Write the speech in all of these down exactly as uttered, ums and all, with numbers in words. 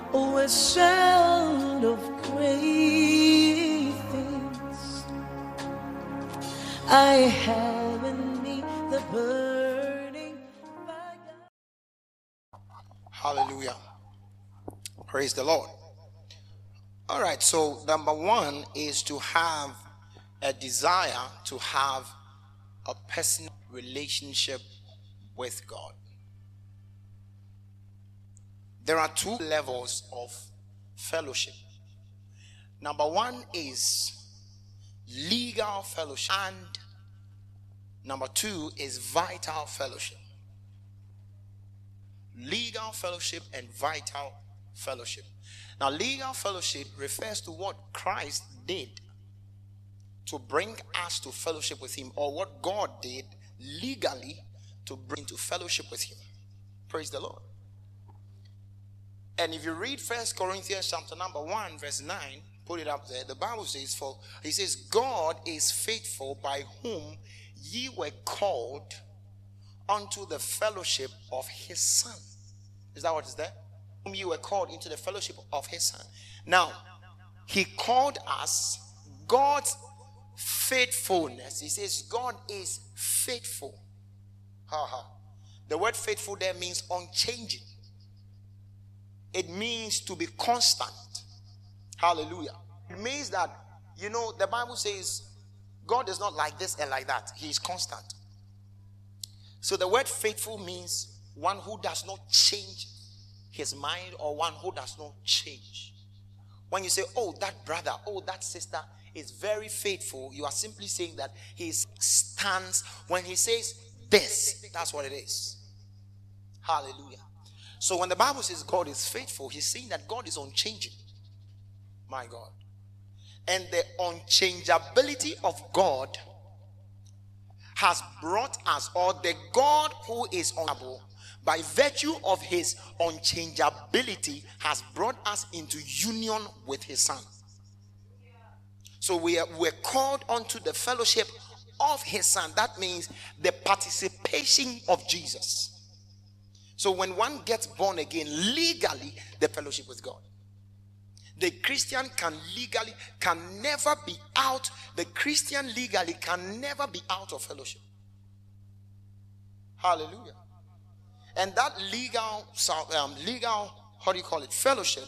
Oh, a sound of great things I have in me, the burning fire. Hallelujah. Praise the Lord. All right, so number one is to have a desire to have a personal relationship with God. There are two levels of fellowship. Number one is legal fellowship, and number two is vital fellowship. Legal fellowship and vital fellowship. Now, legal fellowship refers to what Christ did to bring us to fellowship with him, or what God did legally to bring to fellowship with him. Praise the Lord. And if you read First Corinthians chapter number one verse nine, put it up there, the Bible says, for he says, God is faithful, by whom ye were called unto the fellowship of his Son. Is that what is there? Whom you were called into the fellowship of his Son. Now, he called us. God's faithfulness, he says God is faithful. Ha ha. The word faithful there means unchanging. It means to be constant. Hallelujah. It means that, you know, the Bible says God is not like this and like that. He is constant. So the word faithful means one who does not change his mind, or one who does not change. When you say, oh, that brother, oh, that sister is very faithful, you are simply saying that he stands. When he says this, that's what it is. Hallelujah. So when the Bible says God is faithful, he's saying that God is unchanging. My God. And the unchangeability of God has brought us, or the God who is unchangeable, by virtue of his unchangeability, has brought us into union with his Son. So we are we're called unto the fellowship of his Son. That means the participation of Jesus. So when one gets born again, legally, the fellowship with God. The Christian can legally, can never be out. The Christian legally can never be out of fellowship. Hallelujah. And that legal, um, legal, how do you call it, fellowship,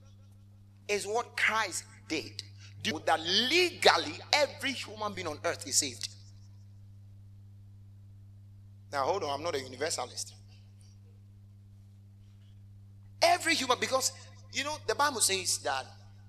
is what Christ did. That legally every human being on earth is saved. Now hold on, I'm not a universalist. Every human, because you know the Bible says that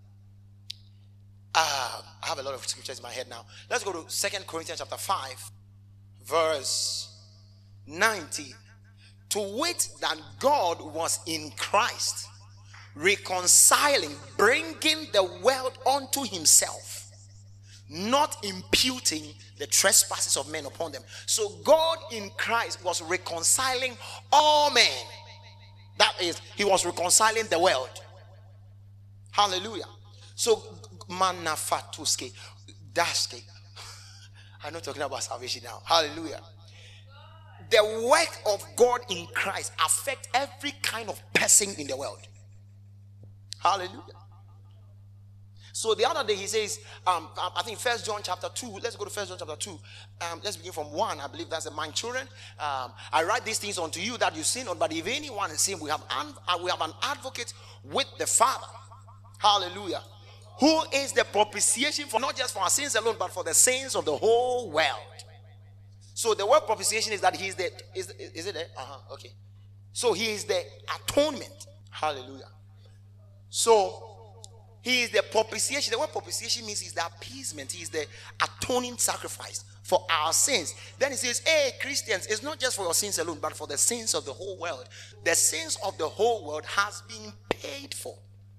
uh, I have a lot of scriptures in my head now. Let's go to Second Corinthians chapter five verse nineteen. To wit, that God was in Christ, reconciling, bringing the world unto himself, not imputing the trespasses of men upon them. So God in Christ was reconciling all men. That is, he was reconciling the world. Hallelujah. So manafatuske daske. I'm not talking about salvation now. Hallelujah. The work of God in Christ affects every kind of person in the world. Hallelujah. So the other day he says, um, I think First John chapter two. Let's go to First John chapter two. Um, let's begin from one. I believe that's the my children. Um, I write these things unto you that you sin not. But if anyone is sin, we have an, uh, we have an advocate with the Father. Hallelujah. Who is the propitiation for not just for our sins alone, but for the sins of the whole world. So the word propitiation is that he is the is, is it there? Uh-huh. Okay. So he is the atonement. Hallelujah. So he is the propitiation. The word propitiation means he's the appeasement. He is the atoning sacrifice for our sins. Then he says, hey, Christians, it's not just for your sins alone, but for the sins of the whole world. The sins of the whole world has been paid for.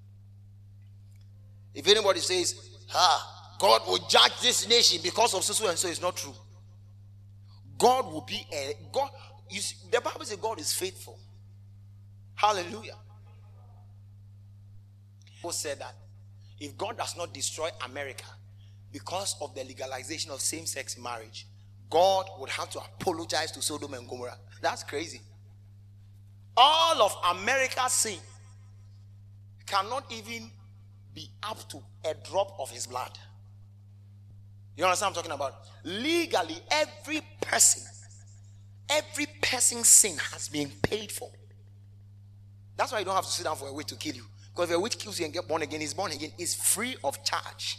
If anybody says, ah, God will judge this nation because of so and so, it's not true. God will be a God. You see, the Bible says God is faithful. Hallelujah. Who said that if God does not destroy America because of the legalization of same-sex marriage, God would have to apologize to Sodom and Gomorrah? That's crazy. All of America's sin cannot even be up to a drop of his blood. You understand what I'm talking about? Legally, every person, every person's sin has been paid for. That's why you don't have to sit down for a witch to kill you. Because if a witch kills you and get born again, is born again, is free of charge.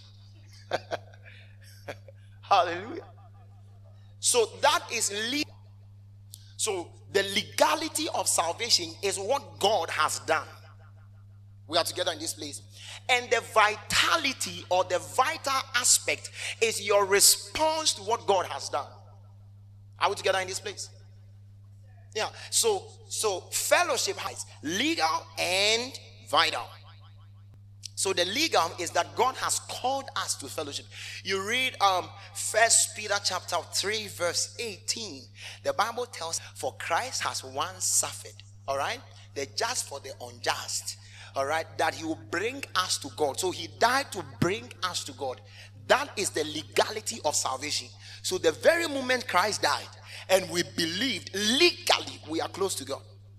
Hallelujah. So that is legal. So the legality of salvation is what God has done. We are together in this place. And the vitality or the vital aspect is your response to what God has done. Are we together in this place? Yeah. So, so fellowship has legal and vital. So the legal is that God has called us to fellowship. You read um First Peter chapter three verse eighteen. The Bible tells, for Christ has once suffered, all right, the just for the unjust, all right, that he will bring us to God. So he died to bring us to God. That is the legality of salvation. So the very moment Christ died and we believed, legally we are close to God.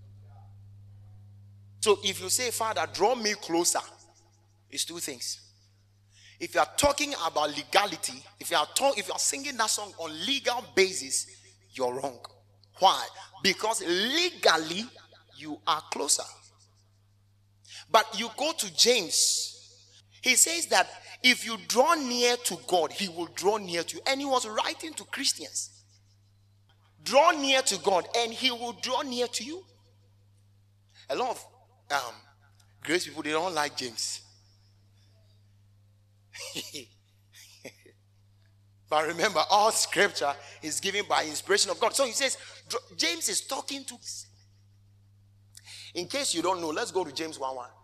So if you say, Father, draw me closer, it's two things. If you are talking about legality, if you are talk, if you are singing that song on legal basis, you're wrong. Why? Because legally you are closer. But you go to James, he says that if you draw near to God, he will draw near to you. And he was writing to Christians. Draw near to God and he will draw near to you. A lot of um, grace people, they don't like James. But remember, all scripture is given by inspiration of God. So he says, James is talking to. In case you don't know, let's go to James one one.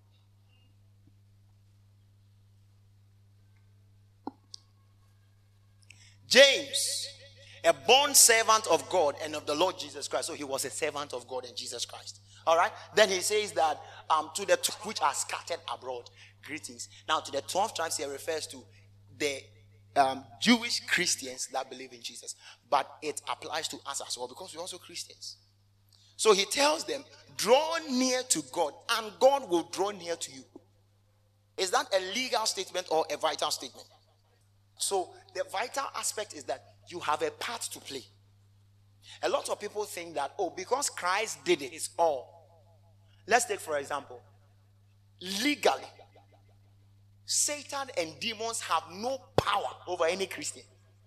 James, a born servant of God and of the Lord Jesus Christ. So he was a servant of God and Jesus Christ. All right. Then he says that um, to the t- which are scattered abroad, greetings. Now to the twelve tribes, he refers to the um, Jewish Christians that believe in Jesus. But it applies to us as well because we're also Christians. So he tells them, draw near to God and God will draw near to you. Is that a legal statement or a vital statement? So the vital aspect is that you have a part to play. A lot of people think that, oh, because Christ did it, it's all. Let's take, for example, legally, Satan and demons have no power over any Christian.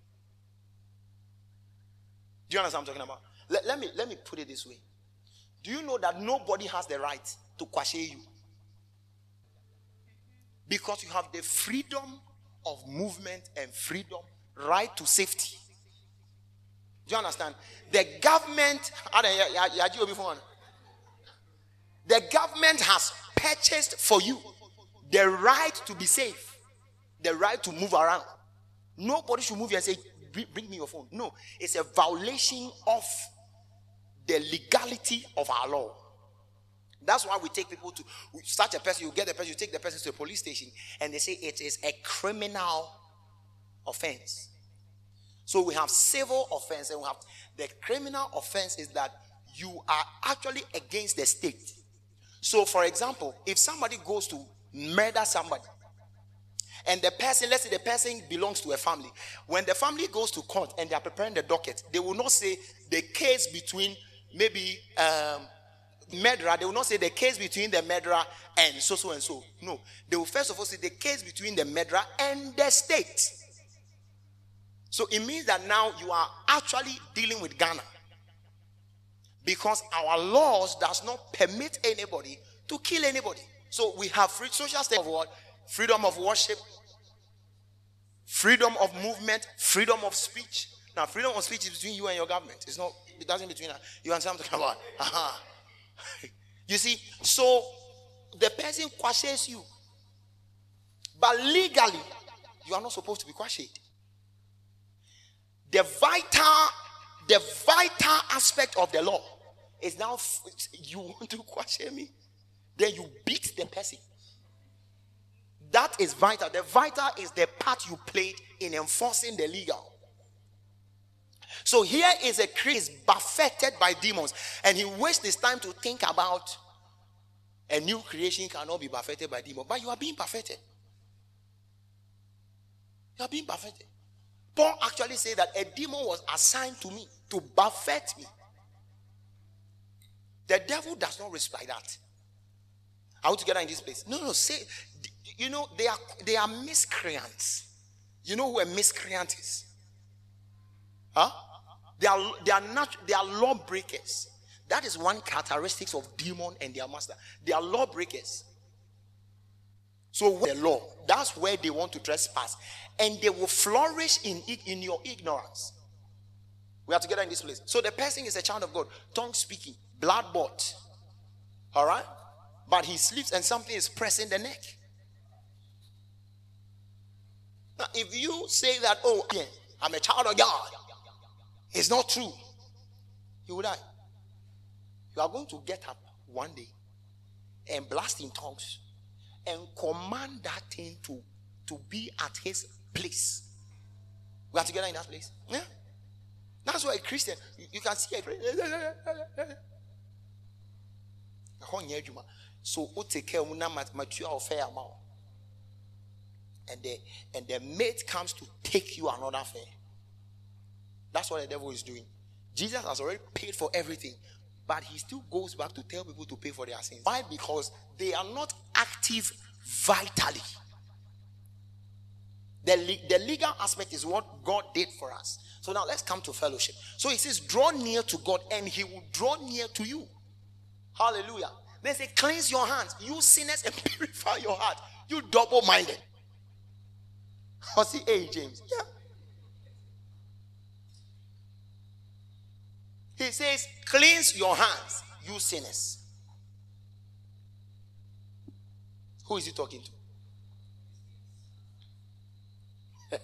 Do you understand what I'm talking about? Let, let me, let me put it this way. Do you know that nobody has the right to question you? Because you have the freedom of movement and freedom, right to safety. Do you understand? The government, the government has purchased for you the right to be safe, the right to move around. Nobody should move here and say, bring me your phone. No, it's a violation of the legality of our law. That's why we take people to such a person, you get the person, you take the person to a police station, and they say it is a criminal offense. So we have civil offense and we have the criminal offense is that you are actually against the state. So for example, if somebody goes to murder somebody and the person, let's say the person belongs to a family, when the family goes to court and they are preparing the docket, they will not say the case between maybe um, murderer, they will not say the case between the murderer and so so and so. No, they will first of all say the case between the murderer and the state. So it means that now you are actually dealing with Ghana, because our laws does not permit anybody to kill anybody. So we have free social state of what? Freedom of worship, freedom of movement, freedom of speech. Now freedom of speech is between you and your government. It's not, it doesn't between us. You understand what I'm talking about? Uh-huh. You see, so the person questions you, but legally you are not supposed to be questioned. The vital, the vital aspect of the law is now you want to question me, then you beat the person. That is vital. The vital is the part you played in enforcing the legal. So here is a Christ buffeted by demons, and he wastes his time to think about A new creation cannot be perfected by demon, but you are being perfected. You are being perfected. Paul actually said that a demon was assigned to me to perfect me. The devil does not respect that. Are we together in this place? No, no, say, you know, they are they are miscreants. You know who a miscreant is? Huh? They are they are not they are lawbreakers. That is one characteristic of demon and their master. They are lawbreakers. So the law, that's where they want to trespass, and they will flourish in in your ignorance. We are together in this place. So the person is a child of God, tongue speaking, blood bought. All right, but he sleeps and something is pressing the neck. Now, if you say that, oh, yeah, I'm a child of God, it's not true, you will die. You are going to get up one day and blast in tongues and command that thing to, to be at his place. We are together in that place. Yeah. That's why a Christian, you, you can see a so take care of and the and the mate comes to take you another affair. That's what the devil is doing. Jesus has already paid for everything, but he still goes back to tell people to pay for their sins. Why? Because they are not active vitally. The, the legal aspect is what God did for us. So now let's come to fellowship. So he says, draw near to God and he will draw near to you. Hallelujah. They say, cleanse your hands, you sinners, and purify your heart, you double-minded. Or see, hey, James. Yeah. He says, cleanse your hands, you sinners. Who is he talking to?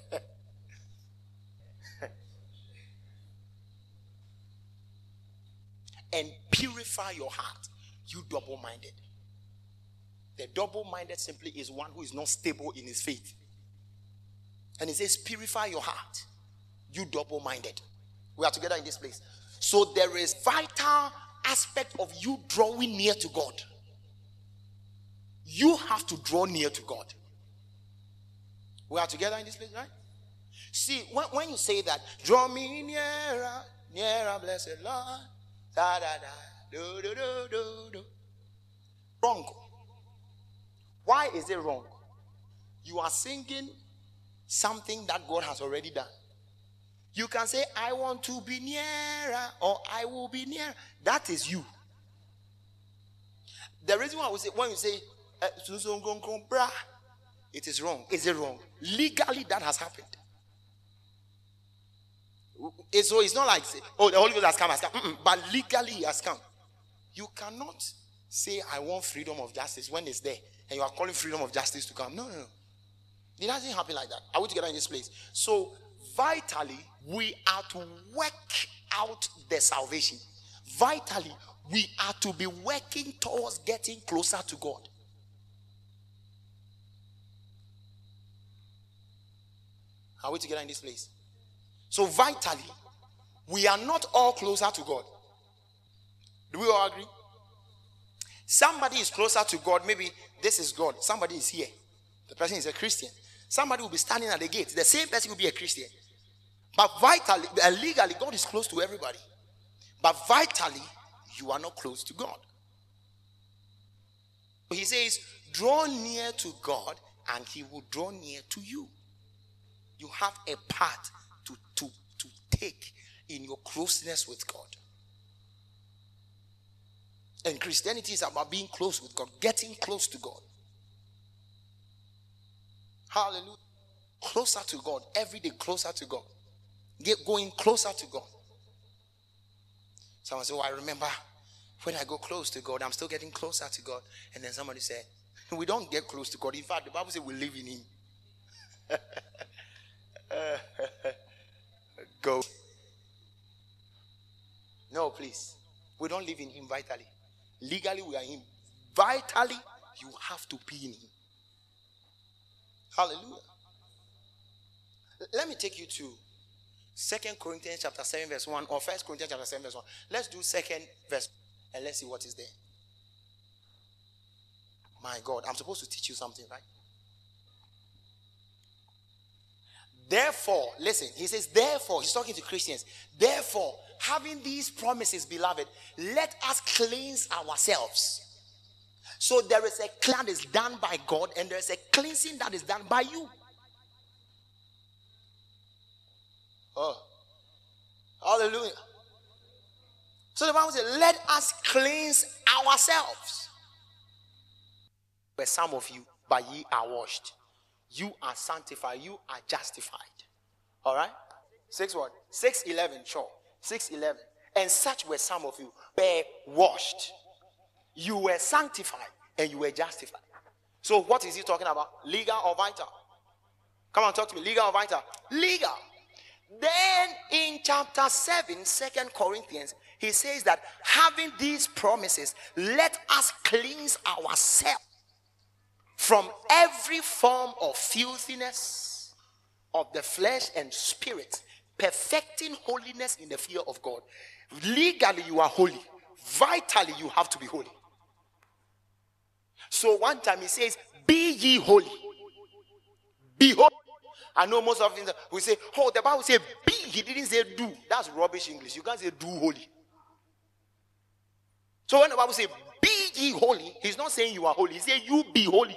And purify your heart, you double-minded. The double-minded simply is one who is not stable in his faith. And he says, purify your heart, you double-minded. We are together in this place. So there is vital aspect of you drawing near to God. You have to draw near to God. We are together in this place, right? See, when, when you say that, draw me nearer, nearer, blessed Lord, da da da, do do do do do. Wrong. Why is it wrong? You are singing something that God has already done. You can say, I want to be nearer, or I will be near. That is you. The reason why I would say, when you say, uh, it is wrong. Is it wrong? Legally, that has happened. So it's not like, oh, the Holy Ghost has come, has come. Mm-mm, but legally, he has come. You cannot say, I want freedom of justice when it's there, and you are calling freedom of justice to come. No, no, no. It doesn't happen like that. Are we together in this place? So, vitally, we are to work out the salvation. Vitally, we are to be working towards getting closer to God. Are we together in this place? So, vitally, we are not all closer to God. Do we all agree? Somebody is closer to God. Maybe this is God. Somebody is here. The person is a Christian. Somebody will be standing at the gate. The same person will be a Christian. But vitally, uh, legally, God is close to everybody. But vitally, you are not close to God. He says, draw near to God and he will draw near to you. You have a part to, to, to take in your closeness with God. And Christianity is about being close with God, getting close to God. Hallelujah. Closer to God. Every day closer to God. Get going closer to God. Someone said, oh, I remember when I go close to God, I'm still getting closer to God. And then somebody said, we don't get close to God. In fact, the Bible says we live in him. Go. No, please. We don't live in him vitally. Legally, we are in him. Vitally, you have to be in him. Hallelujah. Let me take you to Second Corinthians chapter seven verse one, or First Corinthians chapter seven verse one. Let's do second verse and let's see what is there. My God, I'm supposed to teach you something, right? Therefore, listen, he says, therefore, he's talking to Christians. Therefore, having these promises, beloved, let us cleanse ourselves. So there is a cleansing that is done by God, and there is a cleansing that is done by you. Oh, hallelujah. So the Bible says, let us cleanse ourselves. But some of you, but ye are washed. You are sanctified. You are justified. All right? Six what? six eleven, sure. six eleven. And such were some of you. Were washed. You were sanctified and you were justified. So what is he talking about? Legal or vital? Come on, talk to me. Legal or vital? Legal. Then in chapter seven, Second Corinthians, he says that having these promises, let us cleanse ourselves from every form of filthiness of the flesh and spirit, perfecting holiness in the fear of God. Legally, you are holy. Vitally, you have to be holy. So one time he says, be ye holy. Be holy. I know most of them we say, oh, the Bible says be. He didn't say do. That's rubbish English. You can't say do holy. So when the Bible says be ye holy, he's not saying you are holy. He says you be holy.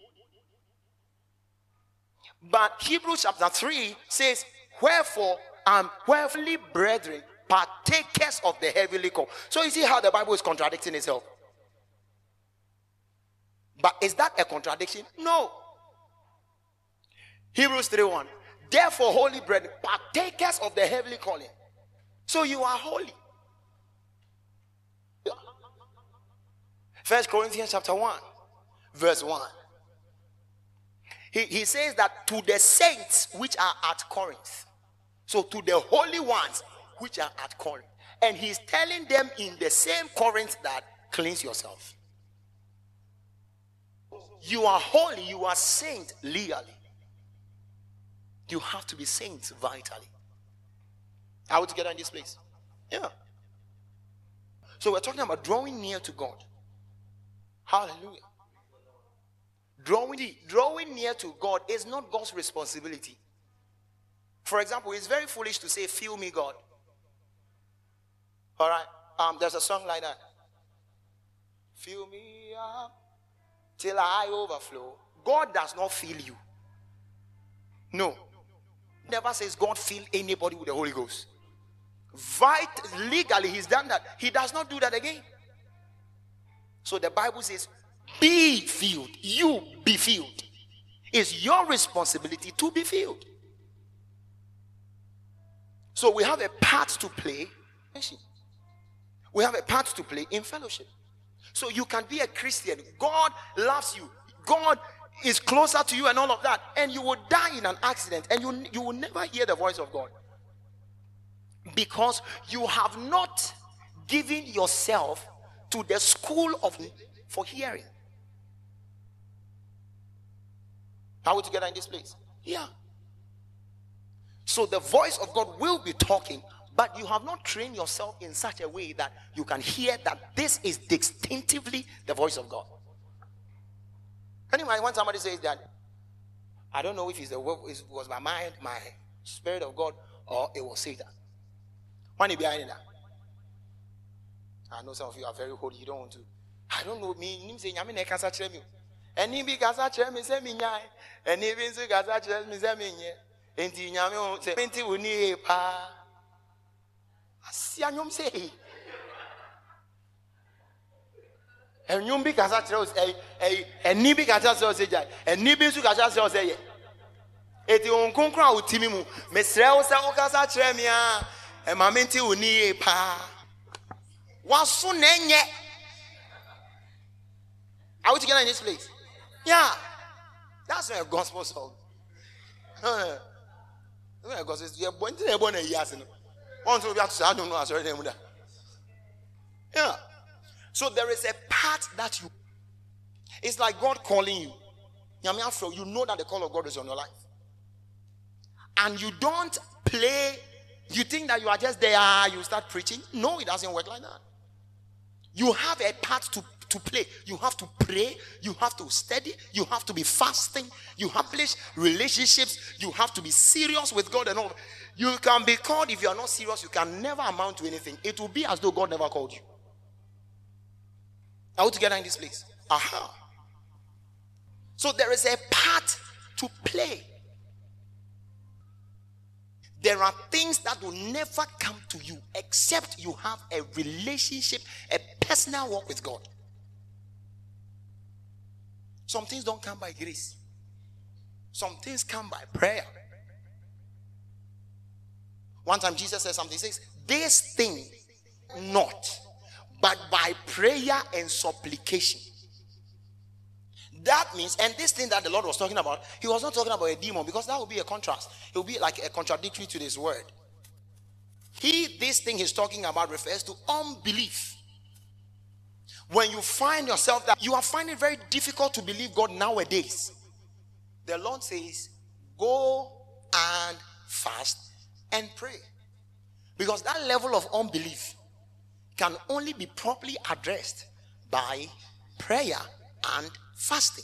But Hebrews chapter three says, wherefore, um, wherefore, brethren, partakers of the heavenly call. So you see how the Bible is contradicting itself. But is that a contradiction? No. Hebrews three one. Therefore, holy brethren, partakers of the heavenly calling. So you are holy. First Corinthians chapter one, verse one. He, he says that to the saints which are at Corinth. So to the holy ones which are at Corinth. And he's telling them in the same Corinth that cleanse yourself. You are holy, you are saint legally. You have to be saints vitally. Are we together in this place? Yeah. So we're talking about drawing near to God. Hallelujah. Drawing, drawing near to God is not God's responsibility. For example, it's very foolish to say, fill me, God. All right. Um, there's a song like that. Fill me up till I overflow. God does not fill you. No. Never says God fill anybody with the Holy Ghost. Vit- legally, he's done that. He does not do that again. So the Bible says, be filled. You be filled. It's your responsibility to be filled. So we have a part to play. We have a part to play in fellowship. So you can be a Christian. God loves you. God is closer to you and all of that. And you will die in an accident. And you, you will never hear the voice of God. Because you have not given yourself to the school of for hearing. Are we together in this place? Yeah. So the voice of God will be talking, but you have not trained yourself in such a way that you can hear that this is distinctively the voice of God. Anyway, when somebody says that, I don't know if it's the it was my mind, my spirit of God, or it was Satan. When you behind that, I know some of you are very holy. You don't want to. I don't know me. Nim say nyame na kasa kire me. Eni bi kasa kire me say me nyai. Eni bi nso kasa kire me say me nye. Enti nyame o say enti woni pa. Asia nyom say. Enyum bi kasa kire o say eh eni bi kasa kire o say jai. Eni bi nso kasa kire o say ye. Eti onkonkran a otimi mu. Mesre o say o kasa kire me a. E ma menti woni pa. Wasu nenye. Are we together in this place? Yeah. That's not a gospel song. No, no. No, gospel. You're born to born a year. Once we have to say, I don't know. I sorry, yeah. So there is a part that you. It's like God calling you. You know that the call of God is on your life, and you don't play. You think that you are just there. You start preaching. No, it doesn't work like that. You have a part to to play. You have to pray. You have to study. You have to be fasting. You have relationships. You have to be serious with God and all. You can be called. If you are not serious, you can never amount to anything. It will be as though God never called you. Are we together in this place? Aha. So there is a part to play. There are things that will never come to you except you have a relationship, a personal walk with God. Some things don't come by grace. Some things come by prayer. One time Jesus said something. He says, this thing not, but by prayer and supplication. That means, and this thing that the Lord was talking about, he was not talking about a demon, because that would be a contrast. It would be like a contradictory to this word. He, this thing he's talking about refers to unbelief. When you find yourself that you are finding it very difficult to believe God nowadays, the Lord says, go and fast and pray. Because that level of unbelief can only be properly addressed by prayer and fasting.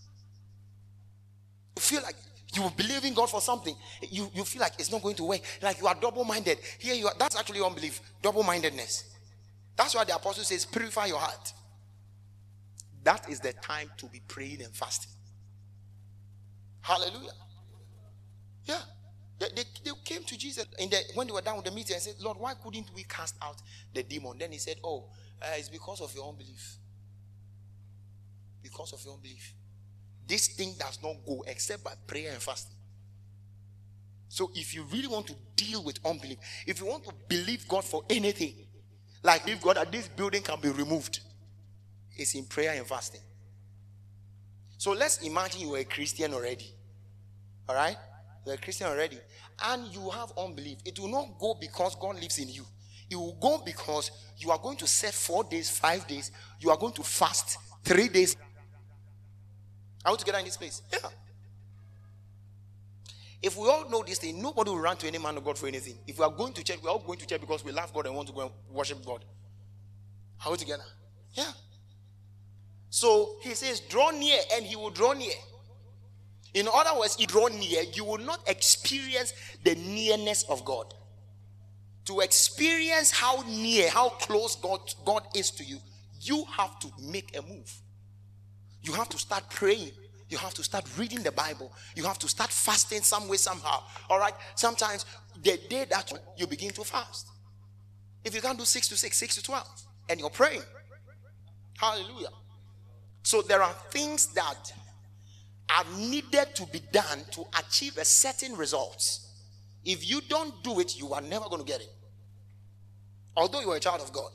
You feel like you believe in God for something, you, you feel like it's not going to work, like you are double-minded. Here you are. That's actually unbelief, double-mindedness. That's why the apostle says, purify your heart. That is the time to be praying and fasting. Hallelujah. Yeah. They, they, they came to Jesus in the, when they were done with the meeting and said, Lord, why couldn't we cast out the demon? Then he said, oh, uh, it's because of your unbelief. Because of your unbelief. This thing does not go except by prayer and fasting. So if you really want to deal with unbelief, if you want to believe God for anything, like believe God that this building can be removed, it's in prayer and fasting. So let's imagine you are a Christian already. All right? You're a Christian already. And you have unbelief. It will not go because God lives in you. It will go because you are going to set four days, five days. You are going to fast three days. Are we together in this place? Yeah. If we all know this thing, nobody will run to any man of God for anything. If we are going to church, we are all going to church because we love God and want to go and worship God. Are we together? Yeah. So he says, draw near, and he will draw near. In other words, if you draw near, you will not experience the nearness of God. To experience how near, how close God, God is to you, you have to make a move. You have to start praying. You have to start reading the Bible. You have to start fasting some way, somehow. All right? Sometimes the day that you begin to fast. If you can't do six to six, six to twelve, and you're praying. Hallelujah. So there are things that are needed to be done to achieve a certain results. If you don't do it, you are never going to get it. Although you are a child of God.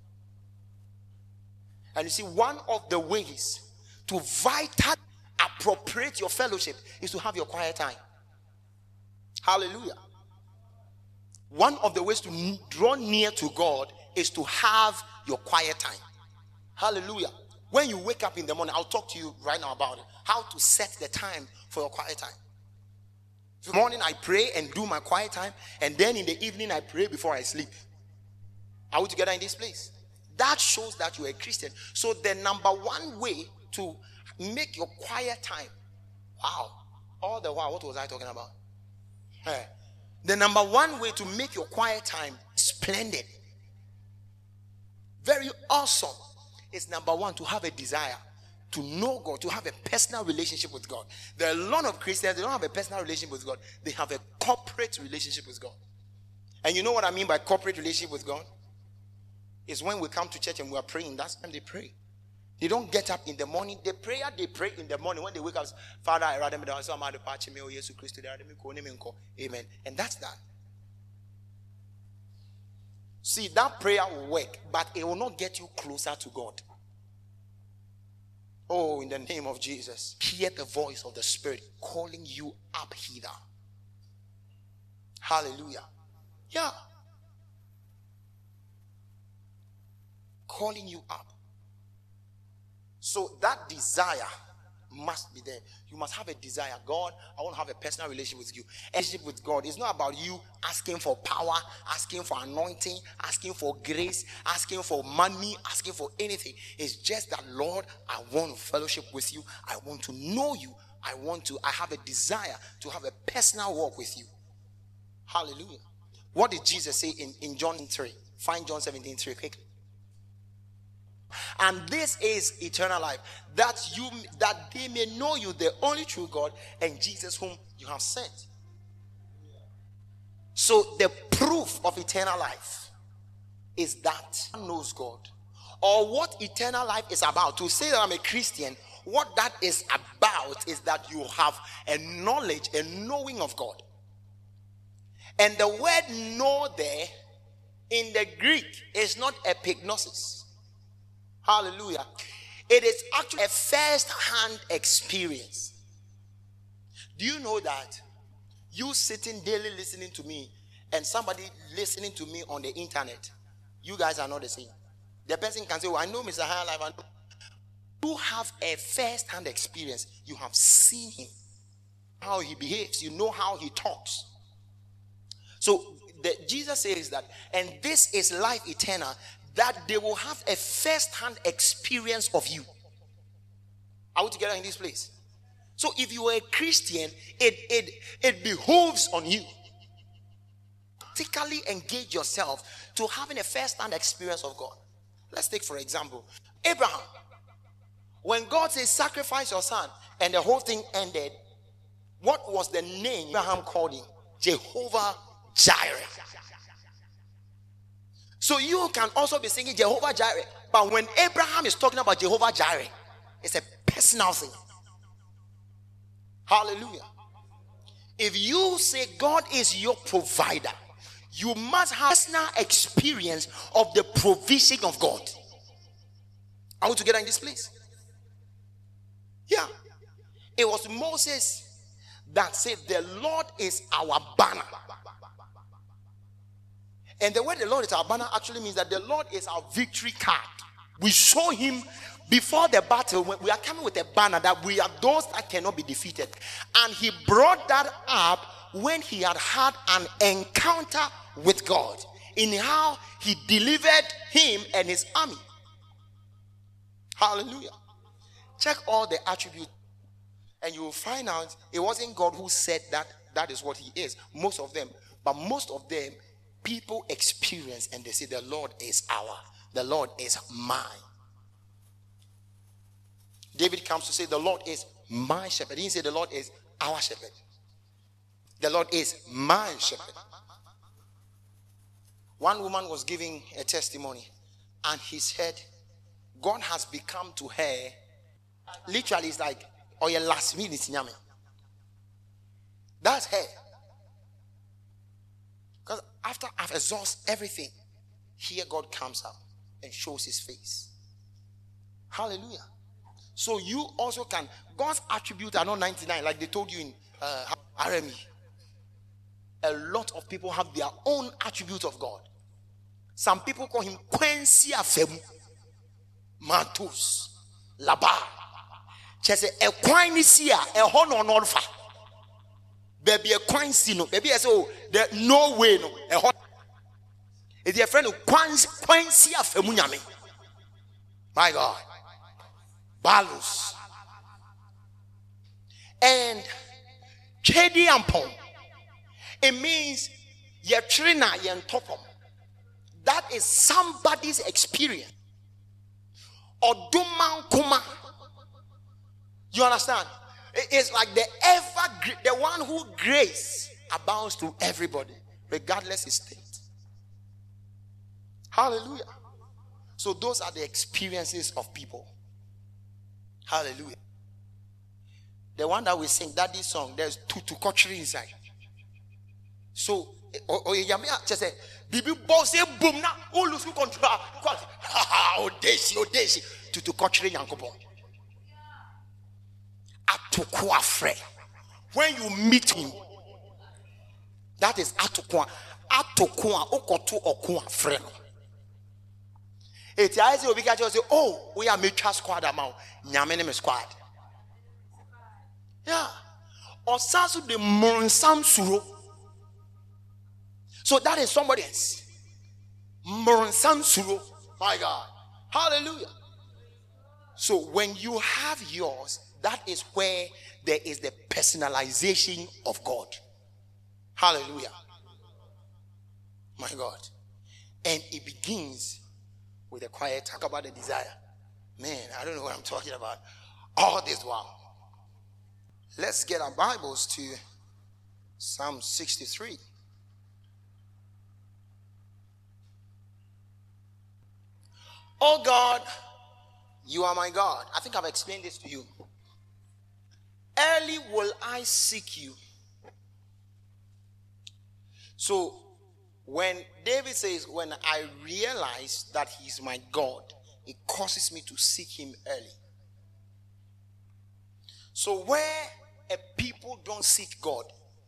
And you see, one of the ways to vitally appropriate your fellowship is to have your quiet time. Hallelujah. One of the ways to draw near to God is to have your quiet time. Hallelujah. When you wake up in the morning, I'll talk to you right now about it. How to set the time for your quiet time. In the morning I pray and do my quiet time, and then in the evening I pray before I sleep. Are we together in this place? That shows that you're a Christian. So the number one way to make your quiet time, wow, all the while, what was I talking about? Hey. The number one way to make your quiet time splendid, very awesome, is number one, to have a desire to know God, to have a personal relationship with God. There are a lot of Christians, they don't have a personal relationship with God. They have a corporate relationship with God. And you know what I mean by corporate relationship with God? It's when we come to church and we are praying, that's the time they pray. They don't get up in the morning. The prayer they pray in the morning, when they wake up, Father, I rather me down, so I'm out of patch me, oh, Jesus Christ, amen. And that's that. See, that prayer will work, but it will not get you closer to God. Oh, in the name of Jesus, hear the voice of the Spirit calling you up hither. Hallelujah. Yeah. Calling you up. So that desire must be there. You must have a desire. God, I want to have a personal relationship with you. A relationship with God is not about you asking for power, asking for anointing, asking for grace, asking for money, asking for anything. It's just that, Lord, I want to fellowship with you. I want to know you. I want to, I have a desire to have a personal walk with you. Hallelujah. What did Jesus say in, in John three? Find John seventeen three quickly. And this is eternal life, that you that they may know you, the only true God, and Jesus whom you have sent. So the proof of eternal life is that one knows God, or what eternal life is about. To say that I'm a Christian, what that is about is that you have a knowledge, a knowing of God. And the word know there in the Greek is not epignosis. Hallelujah. It is actually a first-hand experience. Do you know that you sitting daily listening to me and somebody listening to me on the internet, you guys are not the same? The person can say, well, I know Mister High Life. I know. You have a first-hand experience. You have seen him, how he behaves. You know how he talks. So the, Jesus says that, and this is life eternal, that they will have a first-hand experience of you. Are we together in this place? So if you are a Christian, it it it behooves on you practically engage yourself to having a first-hand experience of God. Let's take for example Abraham. When God says sacrifice your son and the whole thing ended, what was the name Abraham called him? Jehovah Jireh. So you can also be singing Jehovah Jireh, but when Abraham is talking about Jehovah Jireh, it's a personal thing. Hallelujah. If you say God is your provider, you must have personal experience of the provision of God. Are we together in this place? Yeah. It was Moses that said the Lord is our banner. And the word the Lord is our banner actually means that the Lord is our victory card. We show him before the battle, when we are coming with a banner that we are those that cannot be defeated. And he brought that up when he had had an encounter with God in how he delivered him and his army. Hallelujah. Check all the attributes and you will find out it wasn't God who said that that is what he is. Most of them, but most of them people experience and they say the Lord is our, the Lord is mine. David comes to say the Lord is my shepherd. He didn't say the Lord is our shepherd. The Lord is my shepherd. One woman was giving a testimony and he said God has become to her, literally it's like, or your last minute nyame. That's her. Because after I've exhausted everything, here God comes up and shows his face. Hallelujah. So you also can, God's attributes are not ninety-nine like they told you in uh, R M E. A lot of people have their own attributes of God. Some people call him Quency Afemu, Matus, Laba. Chese a quinisia, a honor norfa. Baby a quincino, baby I say, oh, there no way no. A hon. Is your friend who Quency Afemu nyame? My God. Balus. And Chedi Ampon. It means you're trina you're topom. That is somebody's experience. Or duman kuma. You understand? It's like the ever the one who grace abounds to everybody, regardless his state. Hallelujah. So those are the experiences of people. Hallelujah. The one that we sing, Daddy's song, there's tutu kochiri inside. So, oh, yeah, just say, Bibi boss, boom, now, all lose control. Oh, desi, oh, desi, tutu kochiri yankopo. Atukwa fre. When you meet him, that is atukwa. Atukwa, okotu okwa fre. It's easy to say, oh, we are mature squad amount. Nyamenem squad. Yeah. Osasu de Muronsam Suro. So that is somebody else. Muronsam Suro. My God. Hallelujah. So when you have yours, that is where there is the personalization of God. Hallelujah. My God. And it begins with a quiet talk about the desire. Man, I don't know what I'm talking about. All this while. Let's get our Bibles to Psalm sixty-three. Oh God, you are my God. I think I've explained this to you. Early will I seek you. So, when David says, when I realize that he's my God, it causes me to seek him early. So, where a people don't seek God,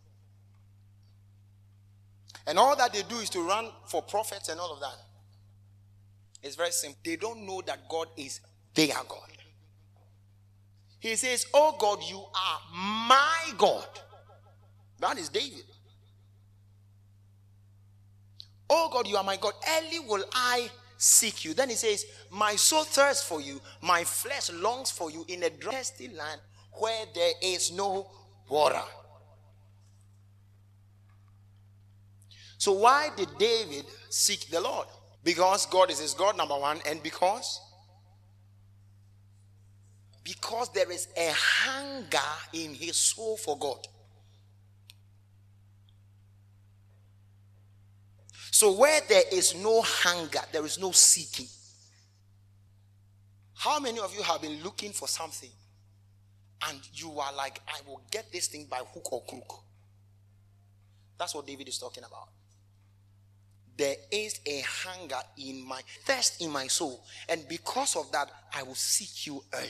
and all that they do is to run for prophets and all of that, it's very simple. They don't know that God is their God. He says, oh God, you are my God. That is David. Oh God, you are my God. Early will I seek you. Then he says, my soul thirsts for you. My flesh longs for you in a thirsty land where there is no water. So why did David seek the Lord? Because God is his God, number one. And because because there is a hunger in his soul for God. So where there is no hunger, there is no seeking. How many of you have been looking for something and you are like, I will get this thing by hook or crook? That's what David is talking about. There is a hunger in my thirst in my soul, and because of that, I will seek you early.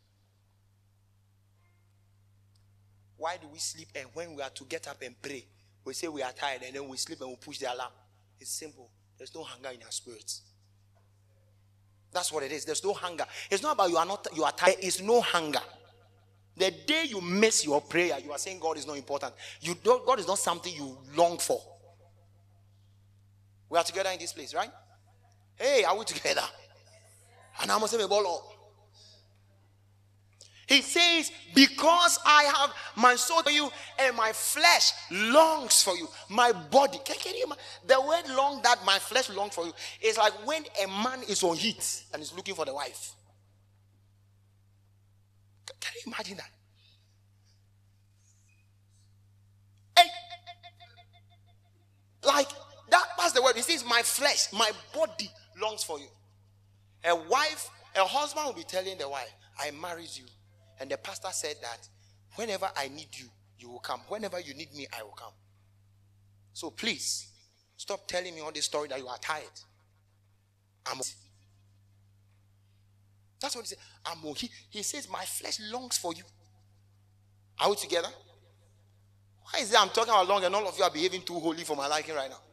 Why do we sleep, and when we are to get up and pray, we say we are tired, and then we sleep and we push the alarm? It's simple. There's no hunger in our spirits. That's what it is. There's no hunger. It's not about you are not you are tired. There is no hunger. The day you miss your prayer, you are saying God is not important. You don't. God is not something you long for. We are together in this place, right? Hey, are we together? And I must say, he says, because I have my soul for you and my flesh longs for you. My body. Can, can you imagine? The word long that my flesh longs for you is like when a man is on heat and is looking for the wife. Can you imagine that? Hey, like that, that's the word. He says, my flesh, my body longs for you. A wife, a husband will be telling the wife, I married you. And the pastor said that whenever I need you, you will come. Whenever you need me, I will come. So please, stop telling me all this story that you are tired. I'm That's what he said. I'm he, he says, my flesh longs for you. Are we together? Why is it I'm talking about long and all of you are behaving too holy for my liking right now?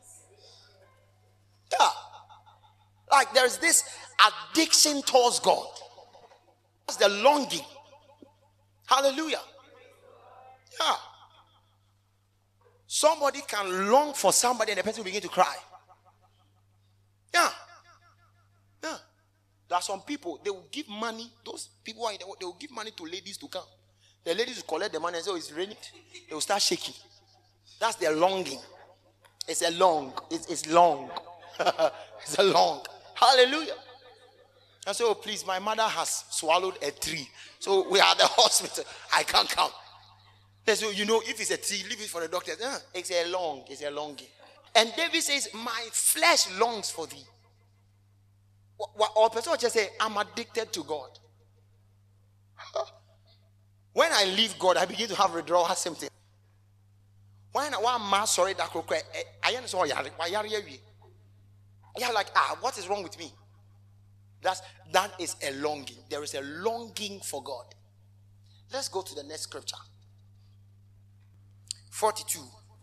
Yeah. Like there's this addiction towards God. That's the longing. Hallelujah. Yeah. Somebody can long for somebody and the person will begin to cry. Yeah. Yeah. There are some people, they will give money. Those people are in the world, they will give money to ladies to come. The ladies will collect the money and say, oh, it's raining. They will start shaking. That's their longing. It's a long. It's, it's long. It's a long. Hallelujah. I say, oh, please, my mother has swallowed a tree. So we are at the hospital. I can't come. So, you know, if it's a tree, leave it for the doctor. Uh, it's a long. It's a longing. And David says, my flesh longs for thee. Or person just say, I'm addicted to God. When I leave God, I begin to have withdrawal symptoms. When one man sorry that I am sorry, you're like, ah, what is wrong with me? That's that is a longing. There is a longing for God. Let's go to the next scripture. forty-two.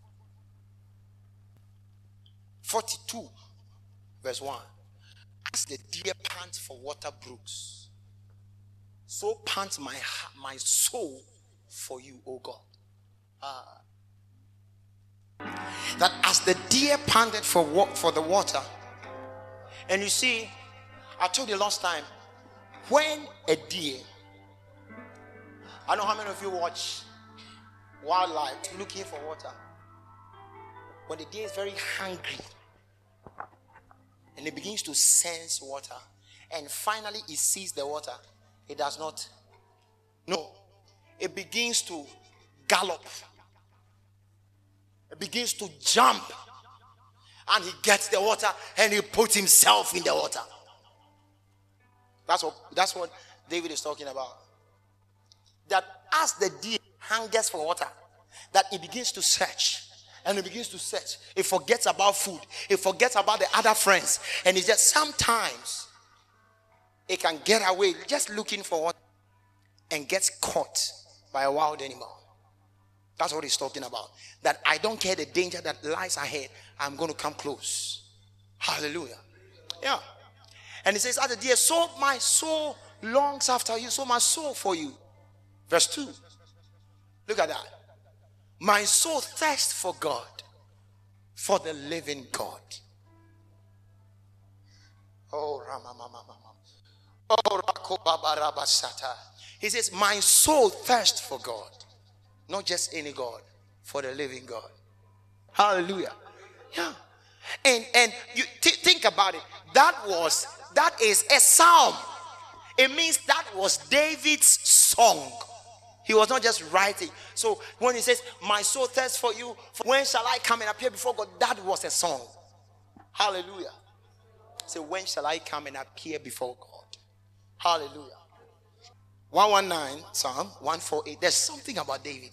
forty-two, verse one. As the deer pants for water brooks, so pants my my soul for you, O God. Ah. That as the deer panted for wa- for the water, and you see, I told you last time, when a deer, I know how many of you watch wildlife looking for water. When the deer is very hungry and it begins to sense water, and finally it sees the water, it does not. No, it begins to gallop. It begins to jump, and he gets the water and he puts himself in the water. That's what that's what David is talking about. That as the deer hungers for water, that it begins to search. And it begins to search. It forgets about food. It forgets about the other friends. And it's just sometimes it can get away just looking for water and gets caught by a wild animal. That's what he's talking about. That I don't care the danger that lies ahead. I'm going to come close. Hallelujah. Yeah. And he says, as the deer, so my soul longs after you. So my soul for you. Verse two. Look at that. My soul thirsts for God, for the living God. Oh, Ramamamamam. Oh, Rakobabarabasata. He says, my soul thirsts for God. Not just any God, for the living God. Hallelujah. Yeah. And and you th- think about it. That was, that is a psalm. It means that was David's song. He was not just writing. So when he says, my soul thirsts for you, for when shall I come and appear before God? That was a song. Hallelujah. So when shall I come and appear before God? Hallelujah. one nineteen, Psalm one forty-eight. There's something about David.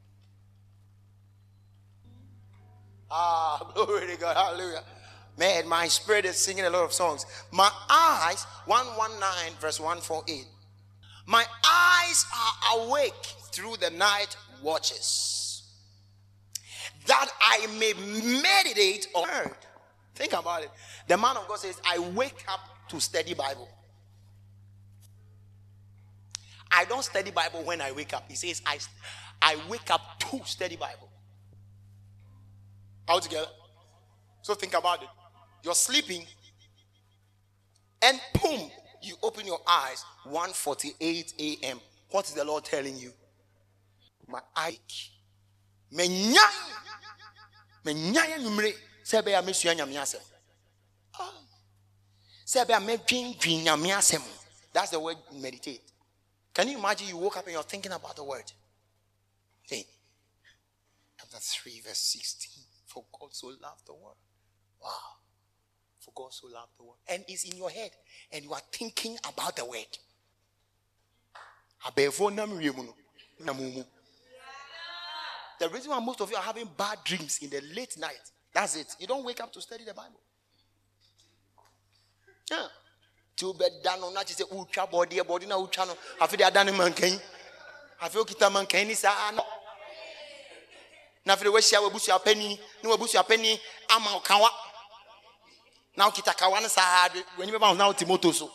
Ah, glory to God. Hallelujah. Man, my spirit is singing a lot of songs. My eyes, one nineteen, verse one forty-eight. My eyes are awake through the night watches, that I may meditate on word. Think about it. The man of God says, I wake up to study Bible. I don't study Bible when I wake up. He says, I, I wake up to study Bible. All together. So think about it. You're sleeping, and boom, you open your eyes, one forty-eight a.m. What is the Lord telling you? My eye. Menya. Menya numre. Sebe ya mesu nyamiase. Sebe ya medwin dwin nyamiase. That's the word meditate. Can you imagine you woke up and you're thinking about the word? Hey. Chapter three, verse sixteen. For God so loved the world. Wow. For God so loved the world. And it's in your head. And you are thinking about the word. The reason why most of you are having bad dreams in the late night, that's it. You don't wake up to study the Bible. Yeah. Too bad dano not say ucha body body na ucha no. Have you done mankin? Have you kita mankin is ano? Na fere we share we busu apani, no we busu apani ama kawa. Now kita kawa na sa when you bound now Timoto so.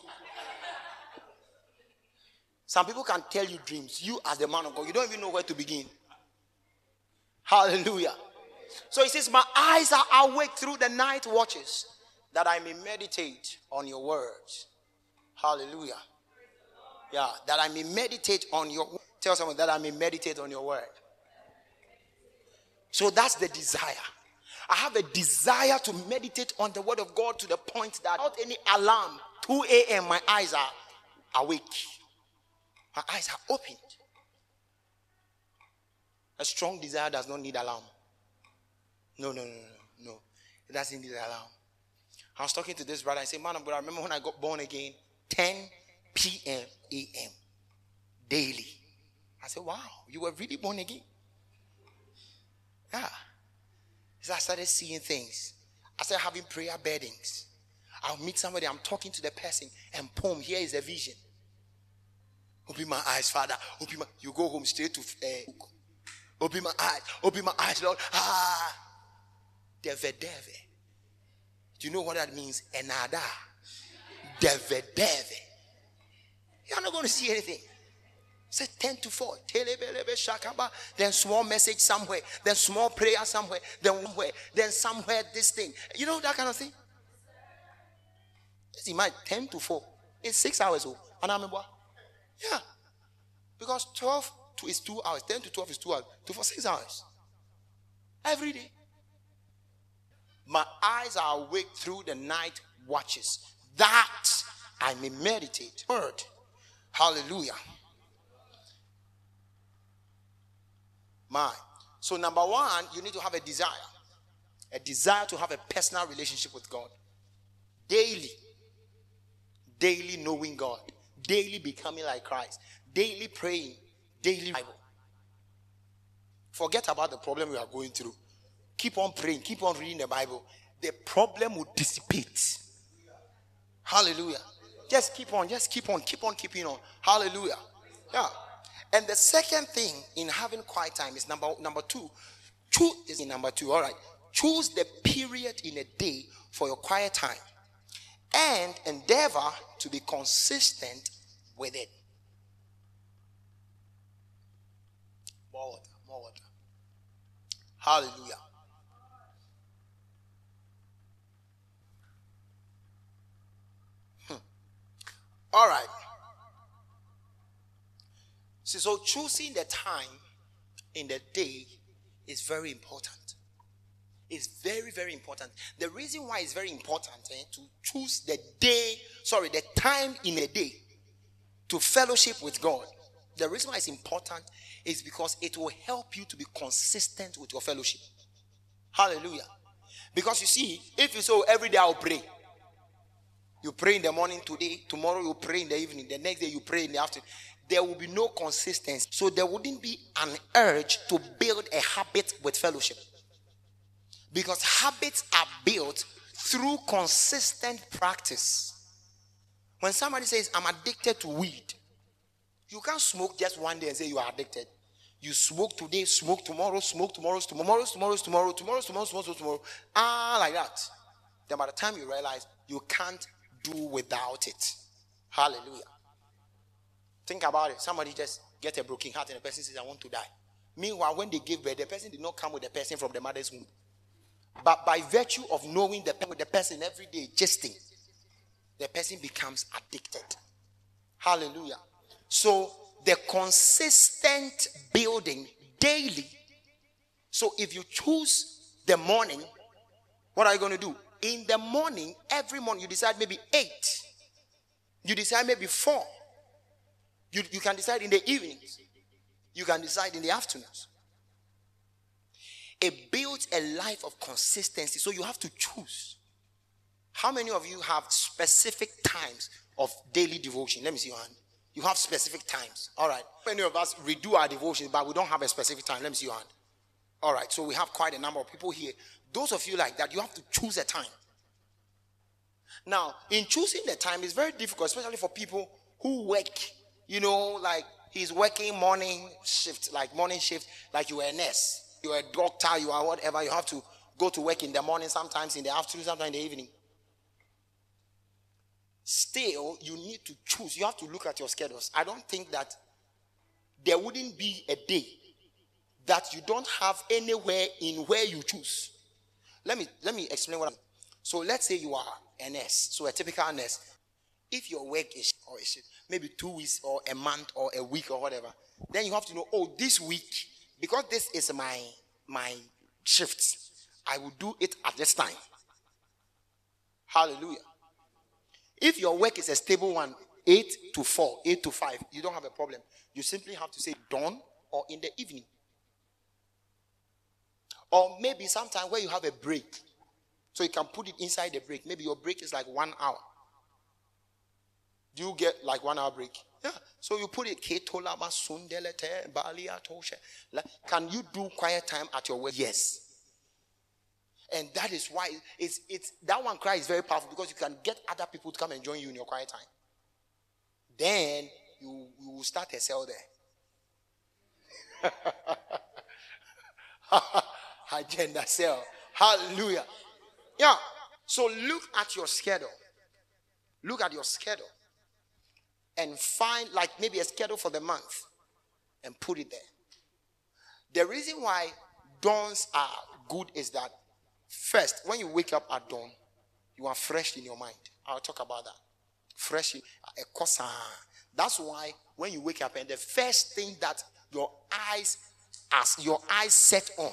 Some people can tell you dreams. You as the man of God, you don't even know where to begin. Hallelujah. So he says, my eyes are awake through the night watches, that I may meditate on your words. Hallelujah. Yeah, that I may meditate on your word. Tell someone that I may meditate on your word. So that's the desire. I have a desire to meditate on the word of God to the point that without any alarm, two a.m. my eyes are awake. My eyes are opened. A strong desire does not need alarm. No, no, no, no, no. It doesn't need alarm. I was talking to this brother. I said, man, but I remember when I got born again, ten p.m. a m daily. I said, wow, you were really born again. Yeah. So I started seeing things. I started having prayer beddings. I'll meet somebody, I'm talking to the person, and boom, here is a vision. Open my eyes, Father. Open my, you go home straight to uh, open my eyes, open my eyes, Lord. Ah, deve deve. Do you know what that means? Enada. Deve deve. You're not going to see anything. Say ten to four. Then small message somewhere. Then small prayer somewhere. Then somewhere. Then somewhere this thing. You know that kind of thing? Just imagine ten to four. It's six hours old. And I remember. Yeah. Because twelve to is two hours. ten to twelve is two hours. two for six hours. Every day. My eyes are awake through the night watches, that I may meditate. Word. Hallelujah. My. So number one, you need to have a desire. A desire to have a personal relationship with God. Daily. Daily knowing God. Daily becoming like Christ. Daily praying. Daily Bible. Forget about the problem we are going through. Keep on praying. Keep on reading the Bible. The problem will dissipate. Hallelujah. Just keep on. Just keep on. Keep on keeping on. Hallelujah. Yeah. And the second thing in having quiet time is number number two. Choose is in number two. All right. Choose the period in a day for your quiet time, and endeavor to be consistent with it. More water. More water. Hallelujah. Hmm. All right. See, so choosing the time in the day is very important. It's very, very important. The reason why it's very important eh, to choose the day, sorry, the time in a day to fellowship with God. The reason why it's important is because it will help you to be consistent with your fellowship. Hallelujah. Because you see, if you say every day I'll pray, you pray in the morning today, tomorrow you pray in the evening, the next day you pray in the afternoon, there will be no consistency. So there wouldn't be an urge to build a habit with fellowship. Because habits are built through consistent practice. When somebody says, I'm addicted to weed, you can't smoke just one day and say you are addicted. You smoke today, smoke tomorrow, smoke tomorrow, tomorrow, tomorrow, tomorrow, tomorrow, tomorrow, tomorrow, tomorrow, ah, like that. Then by the time you realize, you can't do without it. Hallelujah. Think about it. Somebody just get a broken heart and the person says, I want to die. Meanwhile, when they give birth, the person did not come with the person from the mother's womb. But by virtue of knowing the, the person every day, jesting, the person becomes addicted. Hallelujah. So the consistent building daily. So if you choose the morning, what are you going to do? In the morning, every morning, you decide maybe eight. You decide maybe four. You, you can decide in the evenings. You can decide in the afternoons. It builds a life of consistency. So you have to choose. How many of you have specific times of daily devotion? Let me see your hand. You have specific times. All right. Many of us redo our devotions, but we don't have a specific time. Let me see your hand. All right. So we have quite a number of people here. Those of you like that, you have to choose a time. Now, in choosing the time, it's very difficult, especially for people who work, you know, like he's working morning shift, like morning shift, like you are a nurse, you are a doctor, you are whatever. You have to go to work in the morning, sometimes in the afternoon, sometimes in the evening. Still, you need to choose. You have to look at your schedules. I don't think that there wouldn't be a day that you don't have anywhere in where you choose. Let me let me explain what I'm. So let's say you are a nurse, so a typical nurse. If your work is or is maybe two weeks or a month or a week or whatever, then you have to know, oh, this week, because this is my my shift, I will do it at this time. Hallelujah. If your work is a stable one, eight to four, eight to five, you don't have a problem. You simply have to say dawn or in the evening. Or maybe sometime where you have a break. So you can put it inside the break. Maybe your break is like one hour. Do you get like one hour break? Yeah. So you put it. Can you do quiet time at your work? Yes. And that is why it's it's that one cry is very powerful, because you can get other people to come and join you in your quiet time. Then you, you will start a cell there. Agenda cell. Hallelujah. Yeah. So look at your schedule. Look at your schedule. And find like maybe a schedule for the month. and put it there. The reason why dawns are good is that first, when you wake up at dawn, you are fresh in your mind. I'll talk about that. Fresh in a cosa. That's why when you wake up and the first thing that your eyes, as your eyes set on,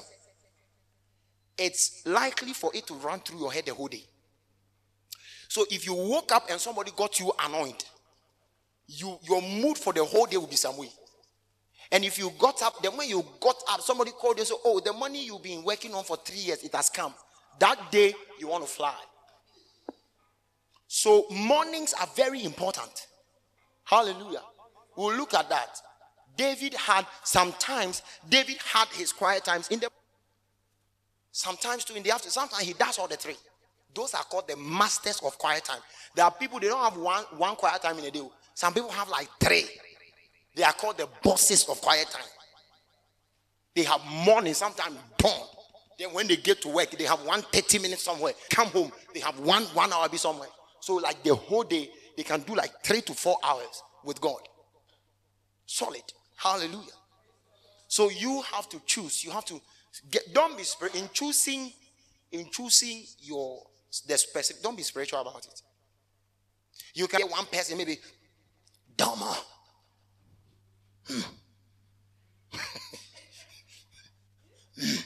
it's likely for it to run through your head the whole day. So if you woke up and somebody got you annoyed, you your mood for the whole day will be some way. And if you got up, then when you got up, somebody called you and said, oh, the money you've been working on for three years, it has come. That day, you want to fly. So mornings are very important. Hallelujah. We'll look at that. David had, sometimes, David had his quiet times in the, sometimes too in the afternoon. Sometimes he does all the three. Those are called the masters of quiet time. There are people, they don't have one, one quiet time in a day. Some people have like three. They are called the bosses of quiet time. They have morning, sometimes dawn. Then when they get to work, they have one thirty minutes somewhere. Come home, they have one one hour be somewhere. So like the whole day, they can do like three to four hours with God. Solid. Hallelujah. So you have to choose. You have to get. Don't be spiritual in choosing. In choosing your the specific. Don't be spiritual about it. You can get one person maybe. Dharma. Hmm. hmm.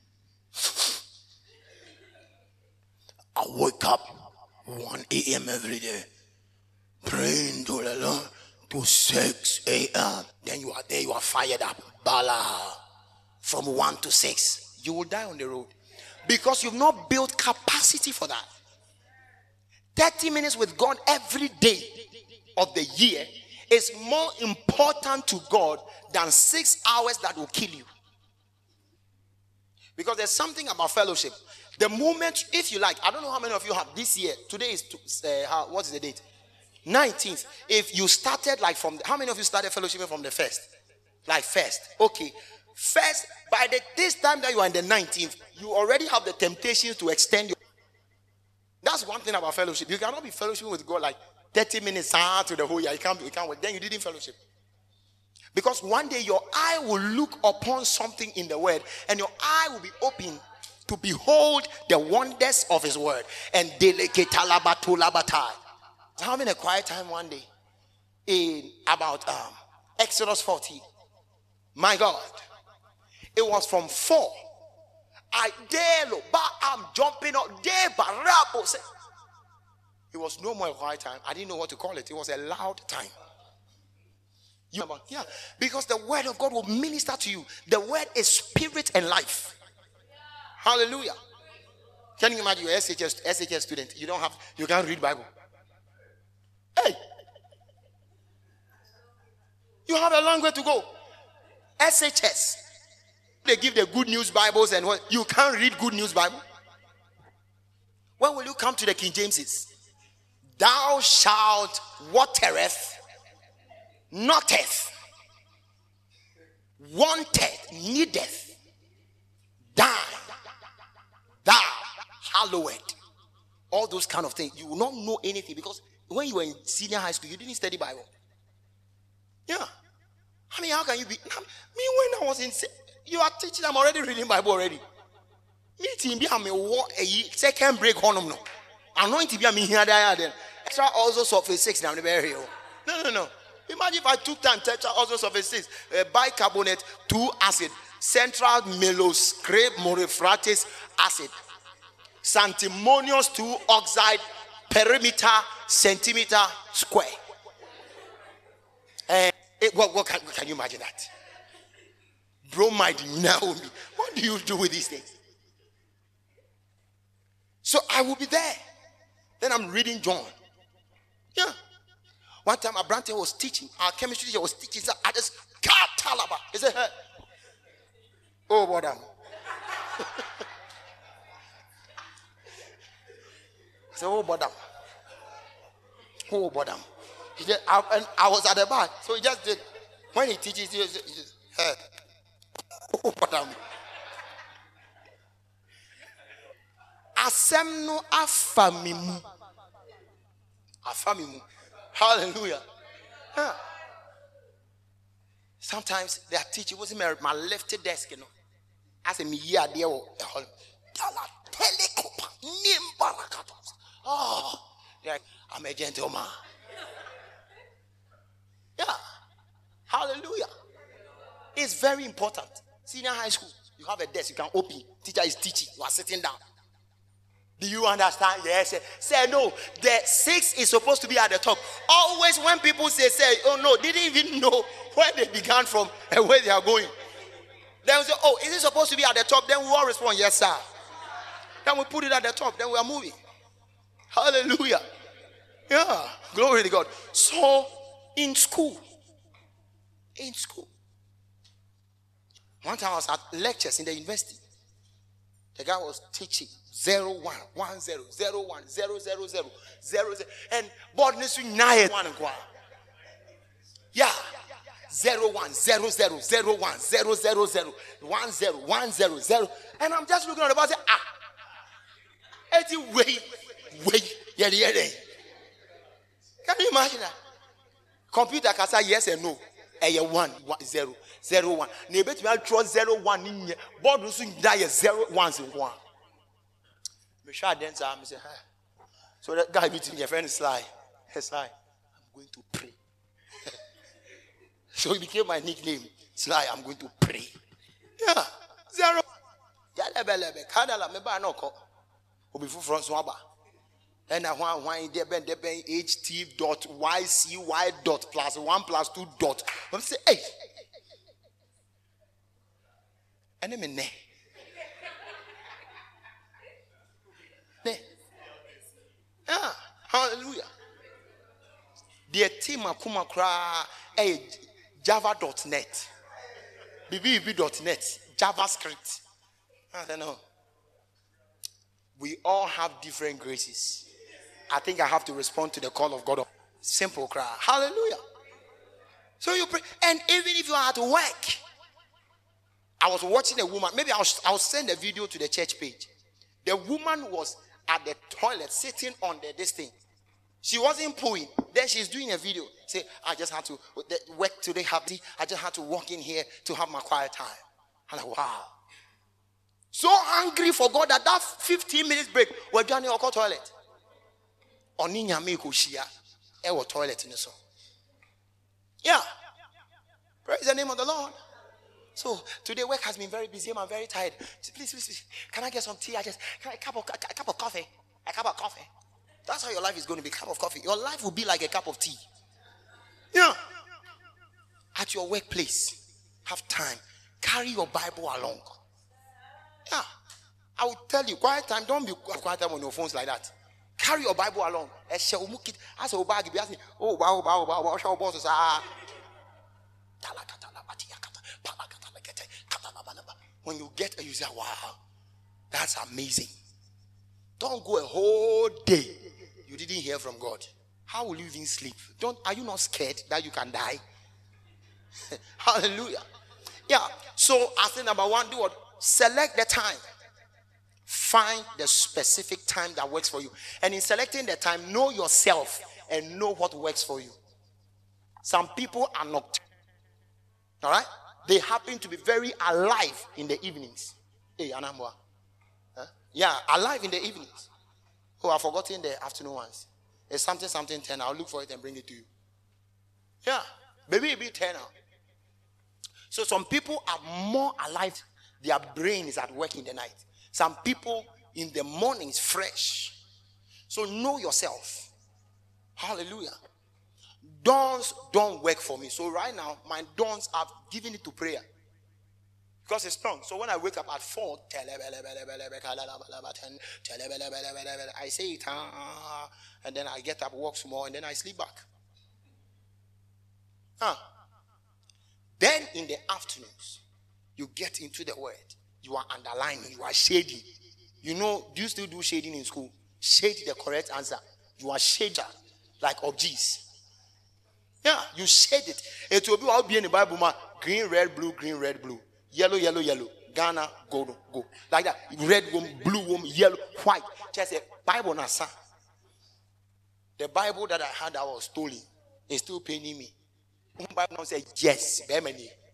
I wake up one a.m. every day, praying to the Lord to six a.m. Then you are there, you are fired up. Bala. From one to six. You will die on the road. Because you've not built capacity for that. thirty minutes with God every day of the year is more important to God than six hours that will kill you. Because there's something about fellowship. The moment, if you like, I don't know how many of you have this year. Today is, uh, how, what is the date? nineteenth. If you started like from, the, how many of you started fellowship from the first? Like first. Okay. First, by the this time that you are in the nineteenth, you already have the temptation to extend your. That's one thing about fellowship. You cannot be fellowship with God like thirty minutes ah, to the whole year. You can't, you can't wait. Then you didn't fellowship. Because one day your eye will look upon something in the word and your eye will be open to behold the wonders of his word. And having a quiet time one day in about um, Exodus fourteen. My God. It was from four. I dare look, but I'm jumping up there. It was no more a quiet time. I didn't know what to call it. It was a loud time. You remember? Yeah. Because the word of God will minister to you. The word is spirit and life. Hallelujah. Can you imagine you're S H S, S H S student? You don't have, you can't read Bible. Hey. You have a long way to go. S H S. They give the good news Bibles and what? You can't read good news Bible. When will you come to the King Jameses? Thou shalt watereth, noteth, wanteth, needeth, thou, thou, hallowed. All those kind of things. You will not know anything because when you were in senior high school, you didn't study Bible. Yeah. I mean, how can you be? Me, when I was in, you are teaching, I'm already reading Bible already. Me, team, be a second break on no. Anointing be a me here then. Extra also surface six now the very No, no, no. Imagine if I took time to extra also surface six, uh, bicarbonate, two acid, central melos, crepe morephrate acid, santimonious two oxide, perimeter, centimeter square. And it, what, what, can, what can you imagine that? Bromide, Naomi. What do you do with these things? So I will be there. Then I'm reading John. Yeah. One time a brother was teaching. Our chemistry teacher was teaching. So I just got talaba. He said, hey. Oh, brother. I said, oh, brother. Oh, brother. He said, I, and I was at the back. So he just did. When he teaches, he just, he just hey. Oh, brother. Asem no afamimu. Afamimu. Hallelujah. Yeah. Sometimes they are teaching. Was my my left desk, you know. As a me year there, oh, like, I'm a gentleman. Yeah, hallelujah. It's very important. Senior high school, you have a desk, you can open. Teacher is teaching. You are sitting down. Do you understand? Yes. Say no. The six is supposed to be at the top. Always when people say, say, oh no, they didn't even know where they began from and where they are going. Then we say, oh, is it supposed to be at the top? Then we all respond, yes, sir. Then we put it at the top. Then we are moving. Hallelujah. Yeah. Glory to God. So, in school, in school, one time I was at lectures in the university. The guy was teaching zero one one zero zero one zero zero zero zero zero and board needs to nine one and yeah zero one zero zero zero one zero zero zero one zero one zero zero and I'm just looking at the bus ah it's way way yeah yeah yeah. Can you imagine that? Computer can say yes and no. A one one zero zero one. Neighbor to me draw zero one in here. Board will soon die zero ones in one. Me sure then say, I say, hey. So that guy meeting your friend Sly. Hey Sly, I'm going to pray. So it became my nickname. Sly, I'm going to pray. Yeah, zero. Yalebelebe, kadala me ba no ko. Obi fu front swaba. And now one one there ben there ben ht dot ycy dot plus one plus two dot. I'm say hey. And me ne. Ne. Yeah, hallelujah. The team akuma kra eh java dot net. B B B dot net, JavaScript. I don't know. We all have different graces. I think I have to respond to the call of God. Simple cry. Hallelujah. So you pray. And even if you are at work, I was watching a woman. Maybe I'll, I'll send a video to the church page. The woman was at the toilet sitting on the this thing. She wasn't pooing. Then she's doing a video. Say, I just had to work today. Happy. I just had to walk in here to have my quiet time. I'm like, wow. So hungry for God that that fifteen minutes break, we're down in our toilet. Oninya me kushia, ewo toilet in the song. Yeah. Praise the name of the Lord. So today work has been very busy. I'm very tired. Please, please, please, can I get some tea? I just can I, a cup of a cup of coffee. A cup of coffee. That's how your life is going to be. A cup of coffee. Your life will be like a cup of tea. Yeah. At your workplace, have time. Carry your Bible along. Yeah. I will tell you, quiet time. Don't be quiet time on your phones like that. Carry your Bible along. As a bag, oh, wow, wow, wow, wow, show bosses. When you get it, you say, wow, that's amazing. Don't go a whole day. You didn't hear from God. How will you even sleep? Don't, are you not scared that you can die? Hallelujah. Yeah. So I think number one, do what? Select the time. Find the specific time that works for you. And in selecting the time, know yourself and know what works for you. Some people are not. All right? They happen to be very alive in the evenings. Hey, Anambwa. Huh? Yeah, alive in the evenings. Oh, I've forgotten the afternoon ones. It's something, something, ten. I'll look for it and bring it to you. Yeah. Maybe it'll be ten now. So some people are more alive. Their brain is at work in the night. Some people in the morning is fresh. So know yourself. Hallelujah. Dawns don't work for me. So right now, my dawns, I've given it to prayer. Because it's strong. So when I wake up at four, I say it, and then I get up, walk some more, and then I sleep back. Huh. Then in the afternoons, you get into the word. You are underlining, you are shading. You know, do you still do shading in school? Shade the correct answer. You are shader, like objects. Yeah, you shade it. It will be all be in the Bible, man. Green, red, blue, green, red, blue. Yellow, yellow, yellow. Ghana, go, go. Like that. Red woman, blue woman, yellow, white. Just a Bible nasa. The Bible that I had that was stolen is still paying me. Bible now says yes, Bemeni.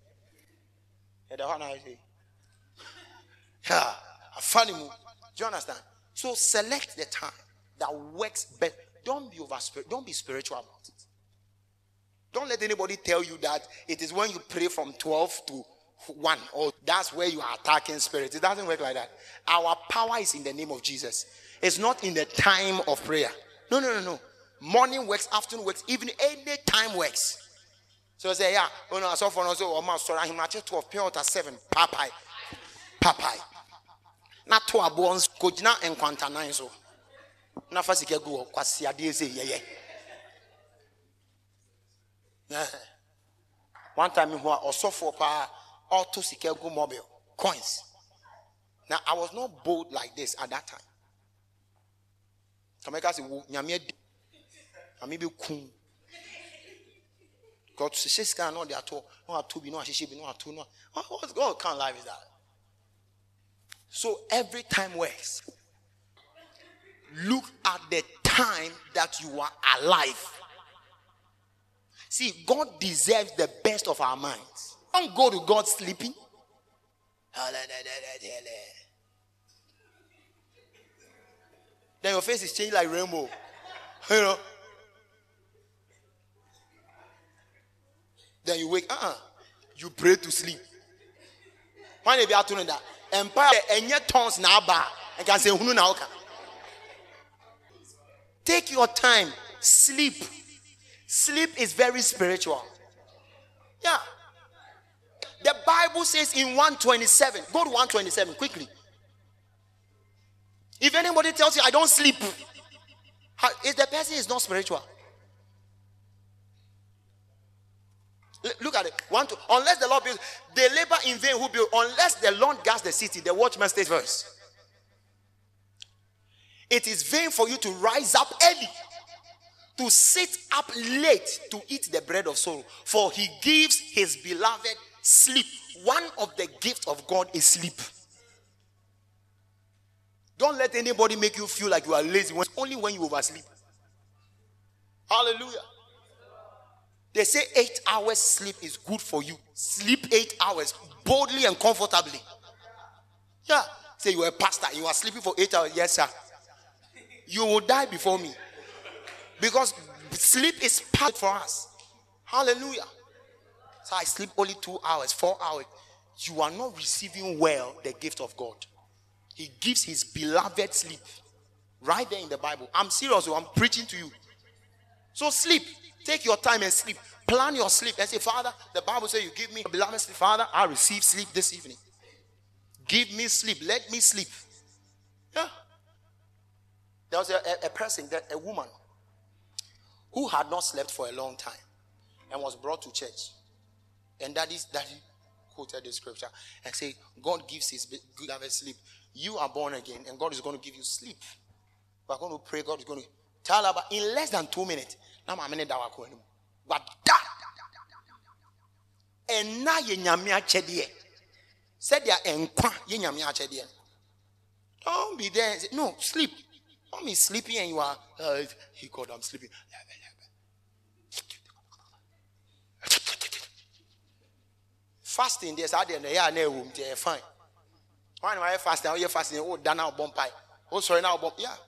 The one I say. Yeah, a funny move. Do you understand? So select the time that works best. Don't be over don't be spiritual about it. Don't let anybody tell you that it is when you pray from twelve to one, or that's where you are attacking spirits. It doesn't work like that. Our power is in the name of Jesus. It's not in the time of prayer. No, no, no, no. Morning works, afternoon works, even any time works. So say, yeah, oh no, so for no, so I'm sorry, I'm not twelve, pure to seven, papai, papai. Not two abones, kojina and quanta nine so. Na fasi ke go kwasi ade say ye ye. One time who also for pa auto Sikego mobile coins. Now I was not bold like this at that time. Kameka say nyame ame be kun. God to say scan no dey at all. No at be no ahihie be no at no. What God kind of life is that? So every time works. Look at the time that you are alive. See, God deserves the best of our minds. Don't go to God sleeping. Then your face is changed like rainbow. You know. Then you wake. Uh-uh. You pray to sleep. When you be out doing that, empire and your tongues now bar and can say who now can. Take your time. Sleep. Sleep is very spiritual. Yeah. The Bible says in one twenty-seven. Go to one twenty-seven quickly. If anybody tells you I don't sleep, if the person is not spiritual. Look at it. One, two, unless the Lord builds, they labor in vain who build. Unless the Lord guards the city, the watchman stays first. It is vain for you to rise up early, to sit up late to eat the bread of sorrow, for he gives his beloved sleep. One of the gifts of God is sleep. Don't let anybody make you feel like you are lazy. It's only when you oversleep. Hallelujah. They say eight hours sleep is good for you. Sleep eight hours boldly and comfortably. Yeah. Say you are a pastor, you are sleeping for eight hours. Yes, sir. You will die before me. Because sleep is part for us. Hallelujah. So I sleep only two hours, four hours. You are not receiving well the gift of God. He gives his beloved sleep. Right there in the Bible. I'm serious. I'm preaching to you. So sleep. Take your time and sleep. Plan your sleep and say, Father, the Bible says you give me a beloved sleep. Father, I receive sleep this evening. Give me sleep. Let me sleep. Yeah. There was a, a, a person, a woman, who had not slept for a long time and was brought to church. And daddy, daddy quoted the scripture and said, God gives his beloved sleep. You are born again and God is going to give you sleep. We are going to pray. God is going to tell about in less than two minutes. Now I'm in that one. But that and now you nyamia chedie. Said they are enkwa you nyamia chedie. Don't be there and say, no, sleep. Don't be sleeping and you are uh, he God, I'm sleeping. Fasting, there's out there in the air room, they're fine. Why am I fasting? You're fasting, oh, done now, bomb pie. Oh, sorry, now, bomb, yeah.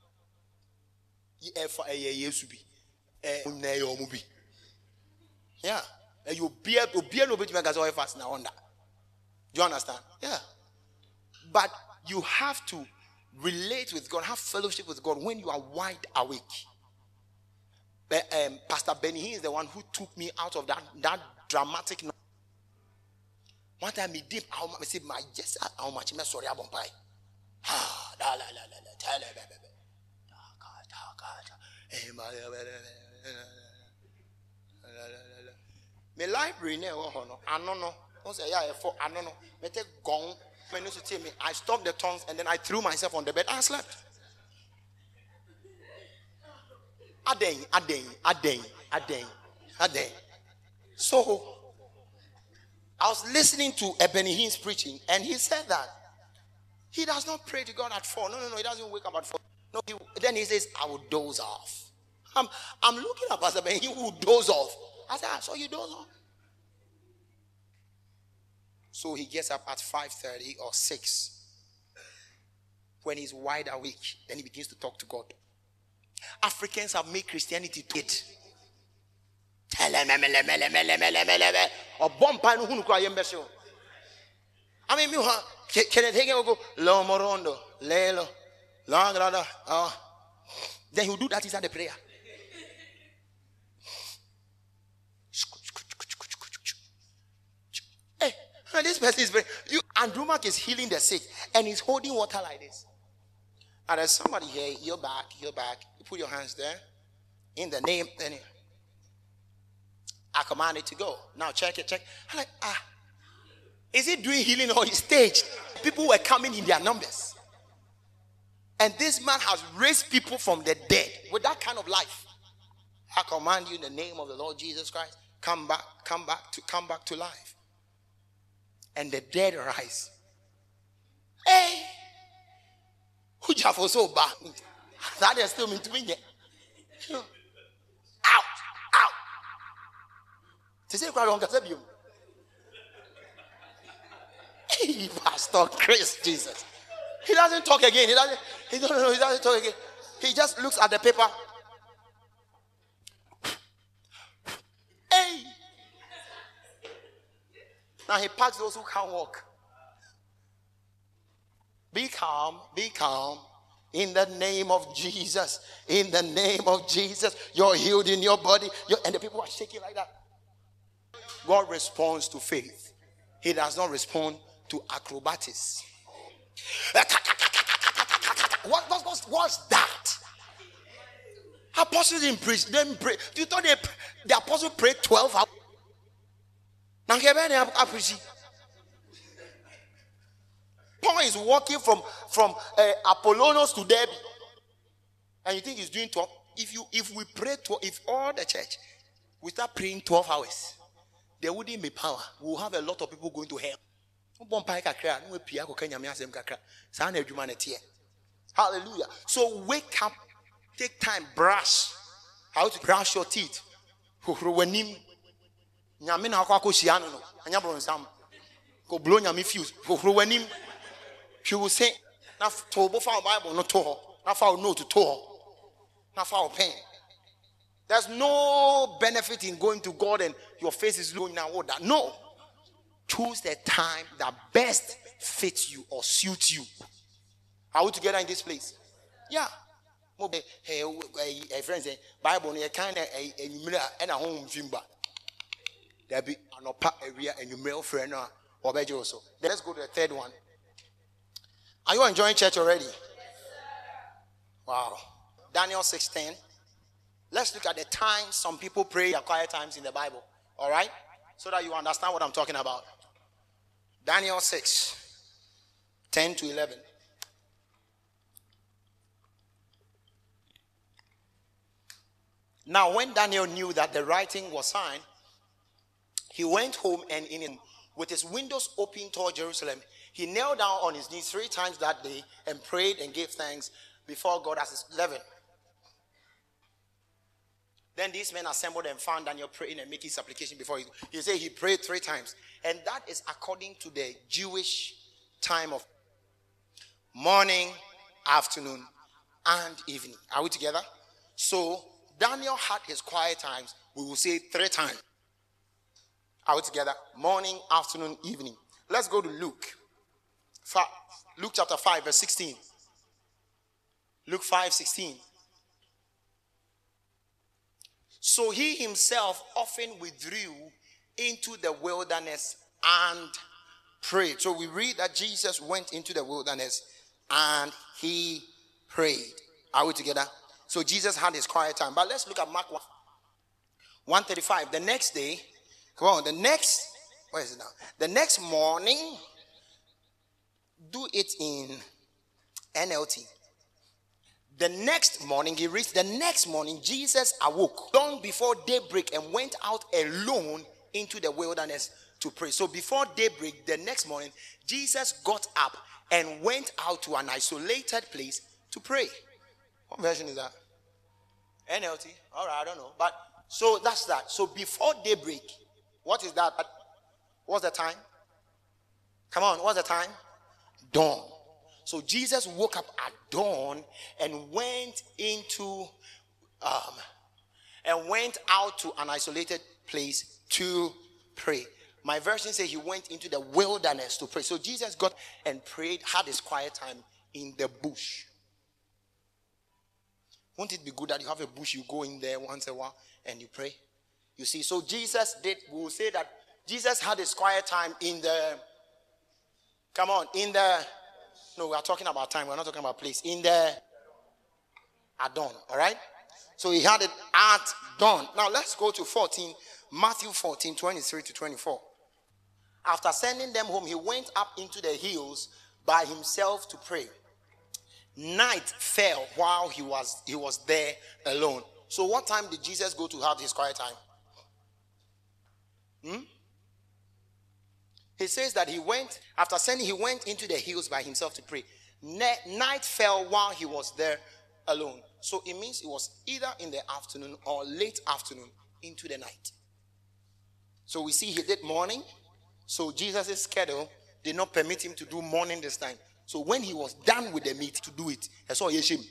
Yeah. You be able to be able to make us fast now on that. Do you understand? Yeah. But you have to relate with God, have fellowship with God when you are wide awake. But, um, Pastor Benny, he is the one who took me out of that, that dramatic. One time he did, I said, my yes, how much I'm sorry, I'm pie. Ah, la la la la la, tell her, baby. My library never honor. I don't know. I say, yeah, for I don't know. I take gong. When you tell me, I stopped the tongues and then I threw myself on the bed. I slept. Adeng, adeng, adeng, adeng, adeng. So I was listening to Ebony Hinn's preaching, and he said that he does not pray to God at four. No, no, no, he doesn't wake up at four. No, he, then he says, I will doze off. I'm, I'm looking at Pastor Ben, he will doze off. I said, ah, so you doze off? So he gets up at five thirty or six. When he's wide awake, then he begins to talk to God. Africans have made Christianity it. I mean, can I take it? Go lo morondo, lelo, long rada. Then he'll do that inside the prayer. Hey, this person is very. You Andrew Mark is healing the sick, and he's holding water like this. And there's somebody here. You're back. You're back. You put your hands there. In the name. Then I command it to go. Now check it. Check. I'm like, ah. Is he doing healing or he's staged? People were coming in their numbers. And this man has raised people from the dead with that kind of life. I command you in the name of the Lord Jesus Christ, come back, come back to come back to life. And the dead rise. Hey, who just for so bad? That is still mean to me. Out, out. To say quite long, hey, Pastor Chris Jesus. He doesn't talk again. He doesn't. He don't know. He doesn't talk again. He just looks at the paper. Hey. Now he packs those who can't walk. Be calm. Be calm. In the name of Jesus. In the name of Jesus. You're healed in your body. You're, and the people are shaking like that. God responds to faith. He does not respond to acrobatics. What, what, what, what's that? Apostles didn't preach. They didn't pray. You thought they, the apostle prayed twelve hours? Now, Paul is walking from, from uh, Apollonos to Derby. And you think he's doing twelve? If, you, if we pray twelve, if all the church, we start praying twelve hours, there wouldn't be power. We'll have a lot of people going to hell. Hallelujah. So wake up, take time, brush. How to brush your teeth. He will say, now to Bible, not to now for no to to now for pain. There's no benefit in going to God and your face is looking now. That no. Choose the time that best fits you or suits you. Are we together in this place? Yeah. Hey, hey, friends, Bible, you kind of a mirror and a home fimba. There be an opa area and you male friend or better also. Let's go to the third one. Are you enjoying church already? Wow. Daniel sixteen. Let's look at the times some people pray their quiet times in the Bible. All right? So that you understand what I'm talking about. Daniel six, ten to eleven. Now, when Daniel knew that the writing was signed, he went home and in with his windows open toward Jerusalem, he knelt down on his knees three times that day and prayed and gave thanks before God. As eleven. Then these men assembled and found Daniel praying and making supplication before him. He said he prayed three times. And that is according to the Jewish time of morning, afternoon, and evening. Are we together? So Daniel had his quiet times. We will say three times. Are we together? Morning, afternoon, evening. Let's go to Luke. Luke chapter five, verse sixteen. Luke five, sixteen. So he himself often withdrew into the wilderness and prayed. So we read that Jesus went into the wilderness and he prayed. Are we together? So Jesus had his quiet time. But let's look at Mark one thirty-five. The next day, come on, the next, where is it now? The next morning, do it in N L T. The next morning, he reached the next morning, Jesus awoke long before daybreak and went out alone into the wilderness to pray. So before daybreak, the next morning, Jesus got up and went out to an isolated place to pray. What version is that? N L T. All right, I don't know. But so that's that. So before daybreak, what is that? What's the time? Come on, what's the time? Dawn. So Jesus woke up at dawn and went into um and went out to an isolated place to pray. My version says he went into the wilderness to pray. So Jesus got and prayed, had his quiet time in the bush. Won't it be good that you have a bush, you go in there once a while and you pray? You see, so Jesus did, we will say that Jesus had his quiet time in the, come on, in the, no, we are talking about time, we're not talking about place, in the, at dawn, all right? So he had it at dawn. Now let's go to fourteen, Matthew fourteen, twenty-three to twenty-four. After sending them home, he went up into the hills by himself to pray. Night fell while he was he was there alone. So what time did Jesus go to have his quiet time? Hmm? He says that he went, after sending, he went into the hills by himself to pray. Ne- night fell while he was there alone. So it means it was either in the afternoon or late afternoon into the night. So we see he did morning. So Jesus' schedule did not permit him to do morning this time. So when he was done with the meat to do it, I saw Yeshim.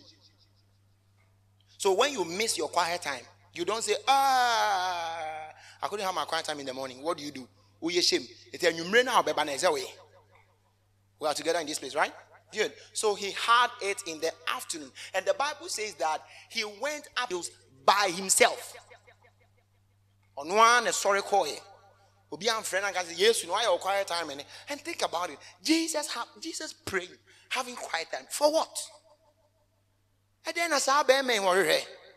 So when you miss your quiet time, you don't say, ah, I couldn't have my quiet time in the morning. What do you do? Oh, Yeshim. We are together in this place, right? Good. So he had it in the afternoon. And the Bible says that he went up by himself. On one, a sorry call. Be a friend and say, yes, you know, I have quiet time. And, and think about it. Jesus have Jesus praying, having quiet time. For what? And then I saw a man worry.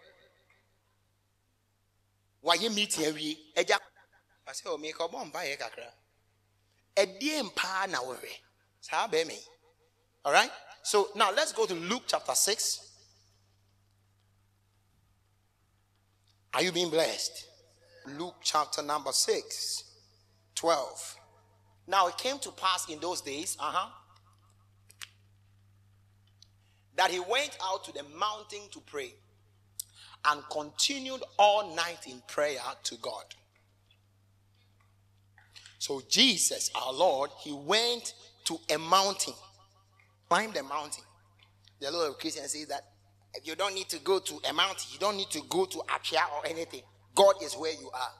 Why you meet here? I say, oh, make a bomb by a cacra. A dear pa now worry. Sabe me. All right. So now let's go to Luke chapter six. Are you being blessed? Luke chapter number six. twelve. Now it came to pass in those days, uh-huh, that he went out to the mountain to pray and continued all night in prayer to God. So Jesus, our Lord, he went to a mountain, climbed the mountain. The Lord of Christians says that if you don't need to go to a mountain, you don't need to go to Apia or anything. God is where you are.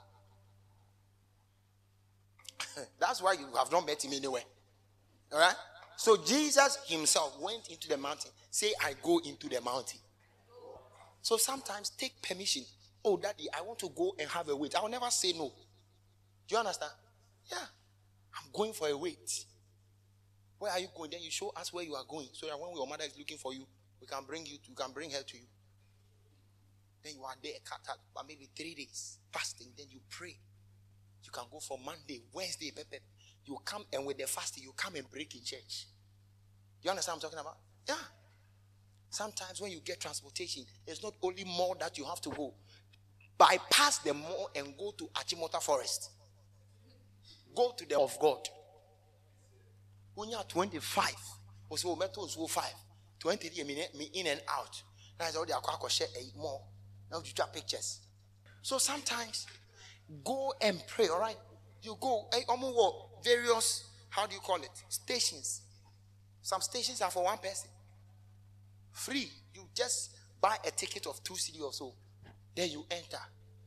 That's why you have not met him anywhere. All right? So Jesus himself went into the mountain. Say, I go into the mountain. So sometimes take permission. Oh, Daddy, I want to go and have a wait. I will never say no. Do you understand? Yeah. I'm going for a wait. Where are you going? Then you show us where you are going. So that when your mother is looking for you, we can bring you, we can bring her to you. Then you are there, cut out, but maybe three days fasting. Then you pray. You can go for Monday, Wednesday, Pepe. You come and with the fasting, you come and break in church. You understand what I'm talking about? Yeah. Sometimes when you get transportation, it's not only more that you have to go. Bypass the mall and go to Achimota Forest. Go to the of God. When you are twenty-five, also five, twenty me in and out. Now it's all the share eight more. Now you draw pictures. So sometimes go and pray, all right? You go, various, how do you call it? Stations. Some stations are for one person. Free. You just buy a ticket of two cedis or so. Then you enter.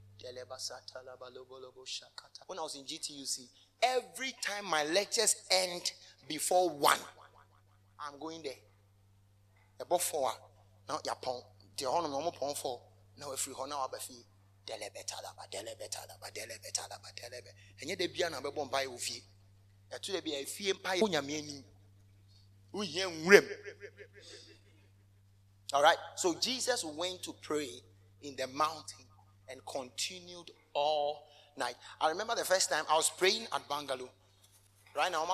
When I was in G T U C, every time my lectures end before one, I'm going there. About four. Now you're pound. The honor normal pound four. Now if you honor our fee. Delebe talaba, delebe talaba, delebe talaba, delebe. And yet they be an ababon by ufi. A to be a fee empire. All right. So Jesus went to pray in the mountain and continued all night. I remember the first time I was praying at Bangalore. Right now,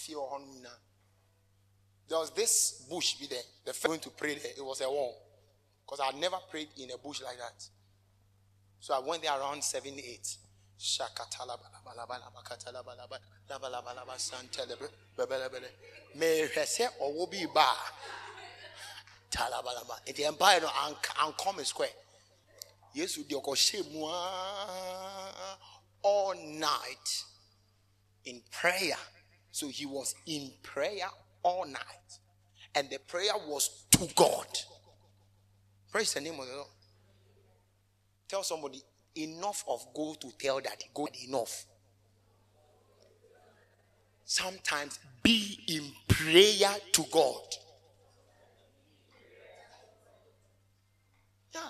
there was this bush be there. The first going to pray there, it was a wall. Because I had never prayed in a bush like that. So I went there around seven, eight. In the empire and Common Square. Yes, you all night in prayer. So he was in prayer all night. And the prayer was to God. Praise the name of the Lord. Tell somebody, enough of go to tell that. Go enough. Sometimes be in prayer to God. Yeah.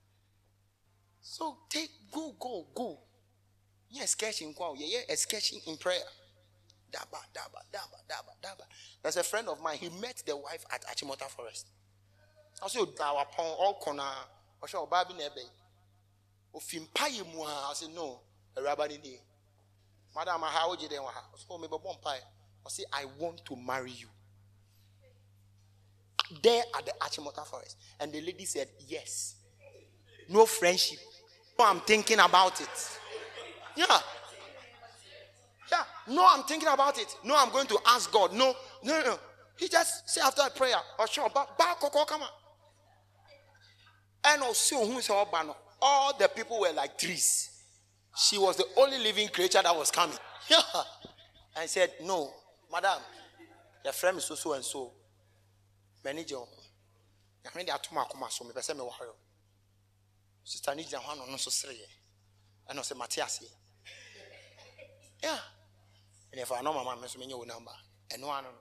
So take, go, go, go. Yeah, sketching. Yeah, yeah, sketching in prayer. Daba, daba, daba, daba, daba. There's a friend of mine. He met the wife at Achimota Forest. I said, "Our pon all corner, or show baby nebe." Ofimpaye mu ha. I said, "No, a rabbi ni. Madam, how would you do? So me bon pie. I say, I want to marry you." There at the Achimota Forest, and the lady said, "Yes." No friendship. No, I'm thinking about it. Yeah. Yeah. No, I'm thinking about it. No, I'm going to ask God. No, no, no. He just say after a prayer, or sure, but come on. And also, who's all the people were like trees. She was the only living creature that was coming. Yeah. And said, "No, madam, your friend is so so and so. Manager. I mean, they are too much. So me person me worry. Sister Nija Juan no so sere. And I say Matthias. Yeah. And if I know my mama, me so me your number. And no one.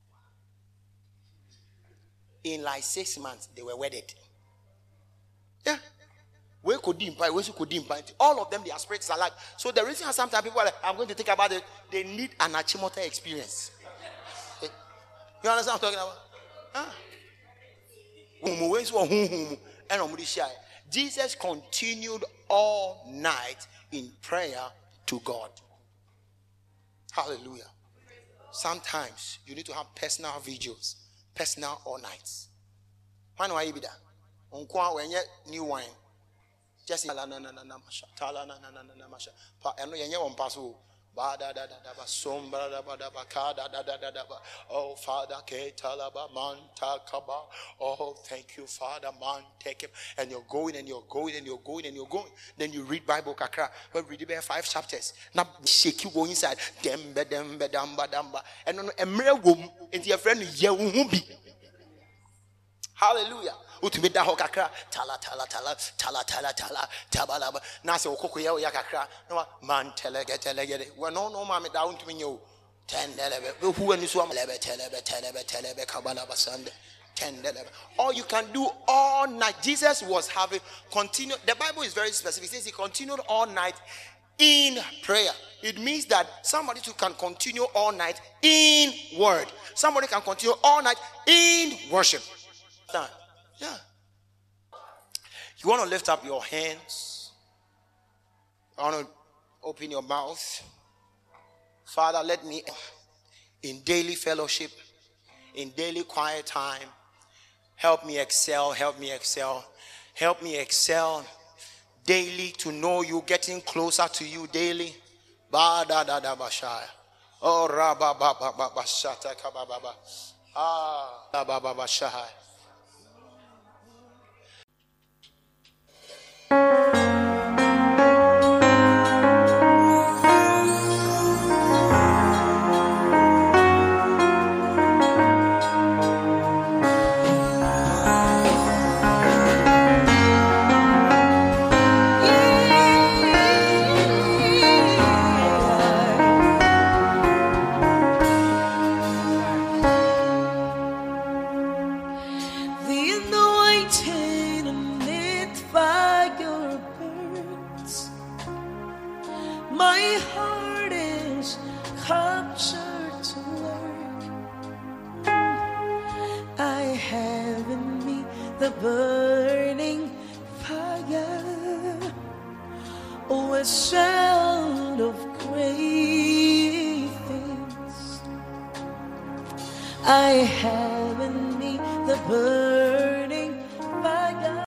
In like six months, they were wedded. Yeah. We could impind, we could impind. All of them, their spirits are like. So the reason sometimes people are like, I'm going to think about it, they need an Achimota experience. You understand what I'm talking about? Huh? Jesus continued all night in prayer to God. Hallelujah. Sometimes you need to have personal vigils, personal all nights. Why do I be that? When you new wine, just la na na na na masha, tala na na na na masha. Pa eno yenye won paso. Ba da da da da ba som ba da ba da ba ka da da da da da ba. Oh Father, ke talaba man takaba. Oh, thank you, Father, man, take him. And you're going and you're going and you're going and you're going. Then you read Bible kakra. Well, read about five chapters. Now shake you go inside. Dembe dembe damba damba. And no emre wom. And your friend ye wumbi. Hallelujah. Utumida hokakra tala tala tala tala tala tala tabalaba nase okoko ye yakakra no man telege telege we no no ma me da untumi nyo tendelebe we hu ani so amalebe telebe telebe telebe kabalaba sande tendelebe. All you can do all night. Jesus was having continued. The Bible is very specific. It says he continued all night in prayer. It means that somebody too can continue all night in word. Somebody can continue all night in worship. Yeah. You want to lift up your hands. I want to open your mouth. Father, let me in daily fellowship, in daily quiet time, help me excel, help me excel, help me excel daily to know you, getting closer to you daily. Ba da da da ba sha. Oh ra ba ba ba ba ba sha ta ka ba ba ba. Ah ba ba ba ba sha. I have in me the burden.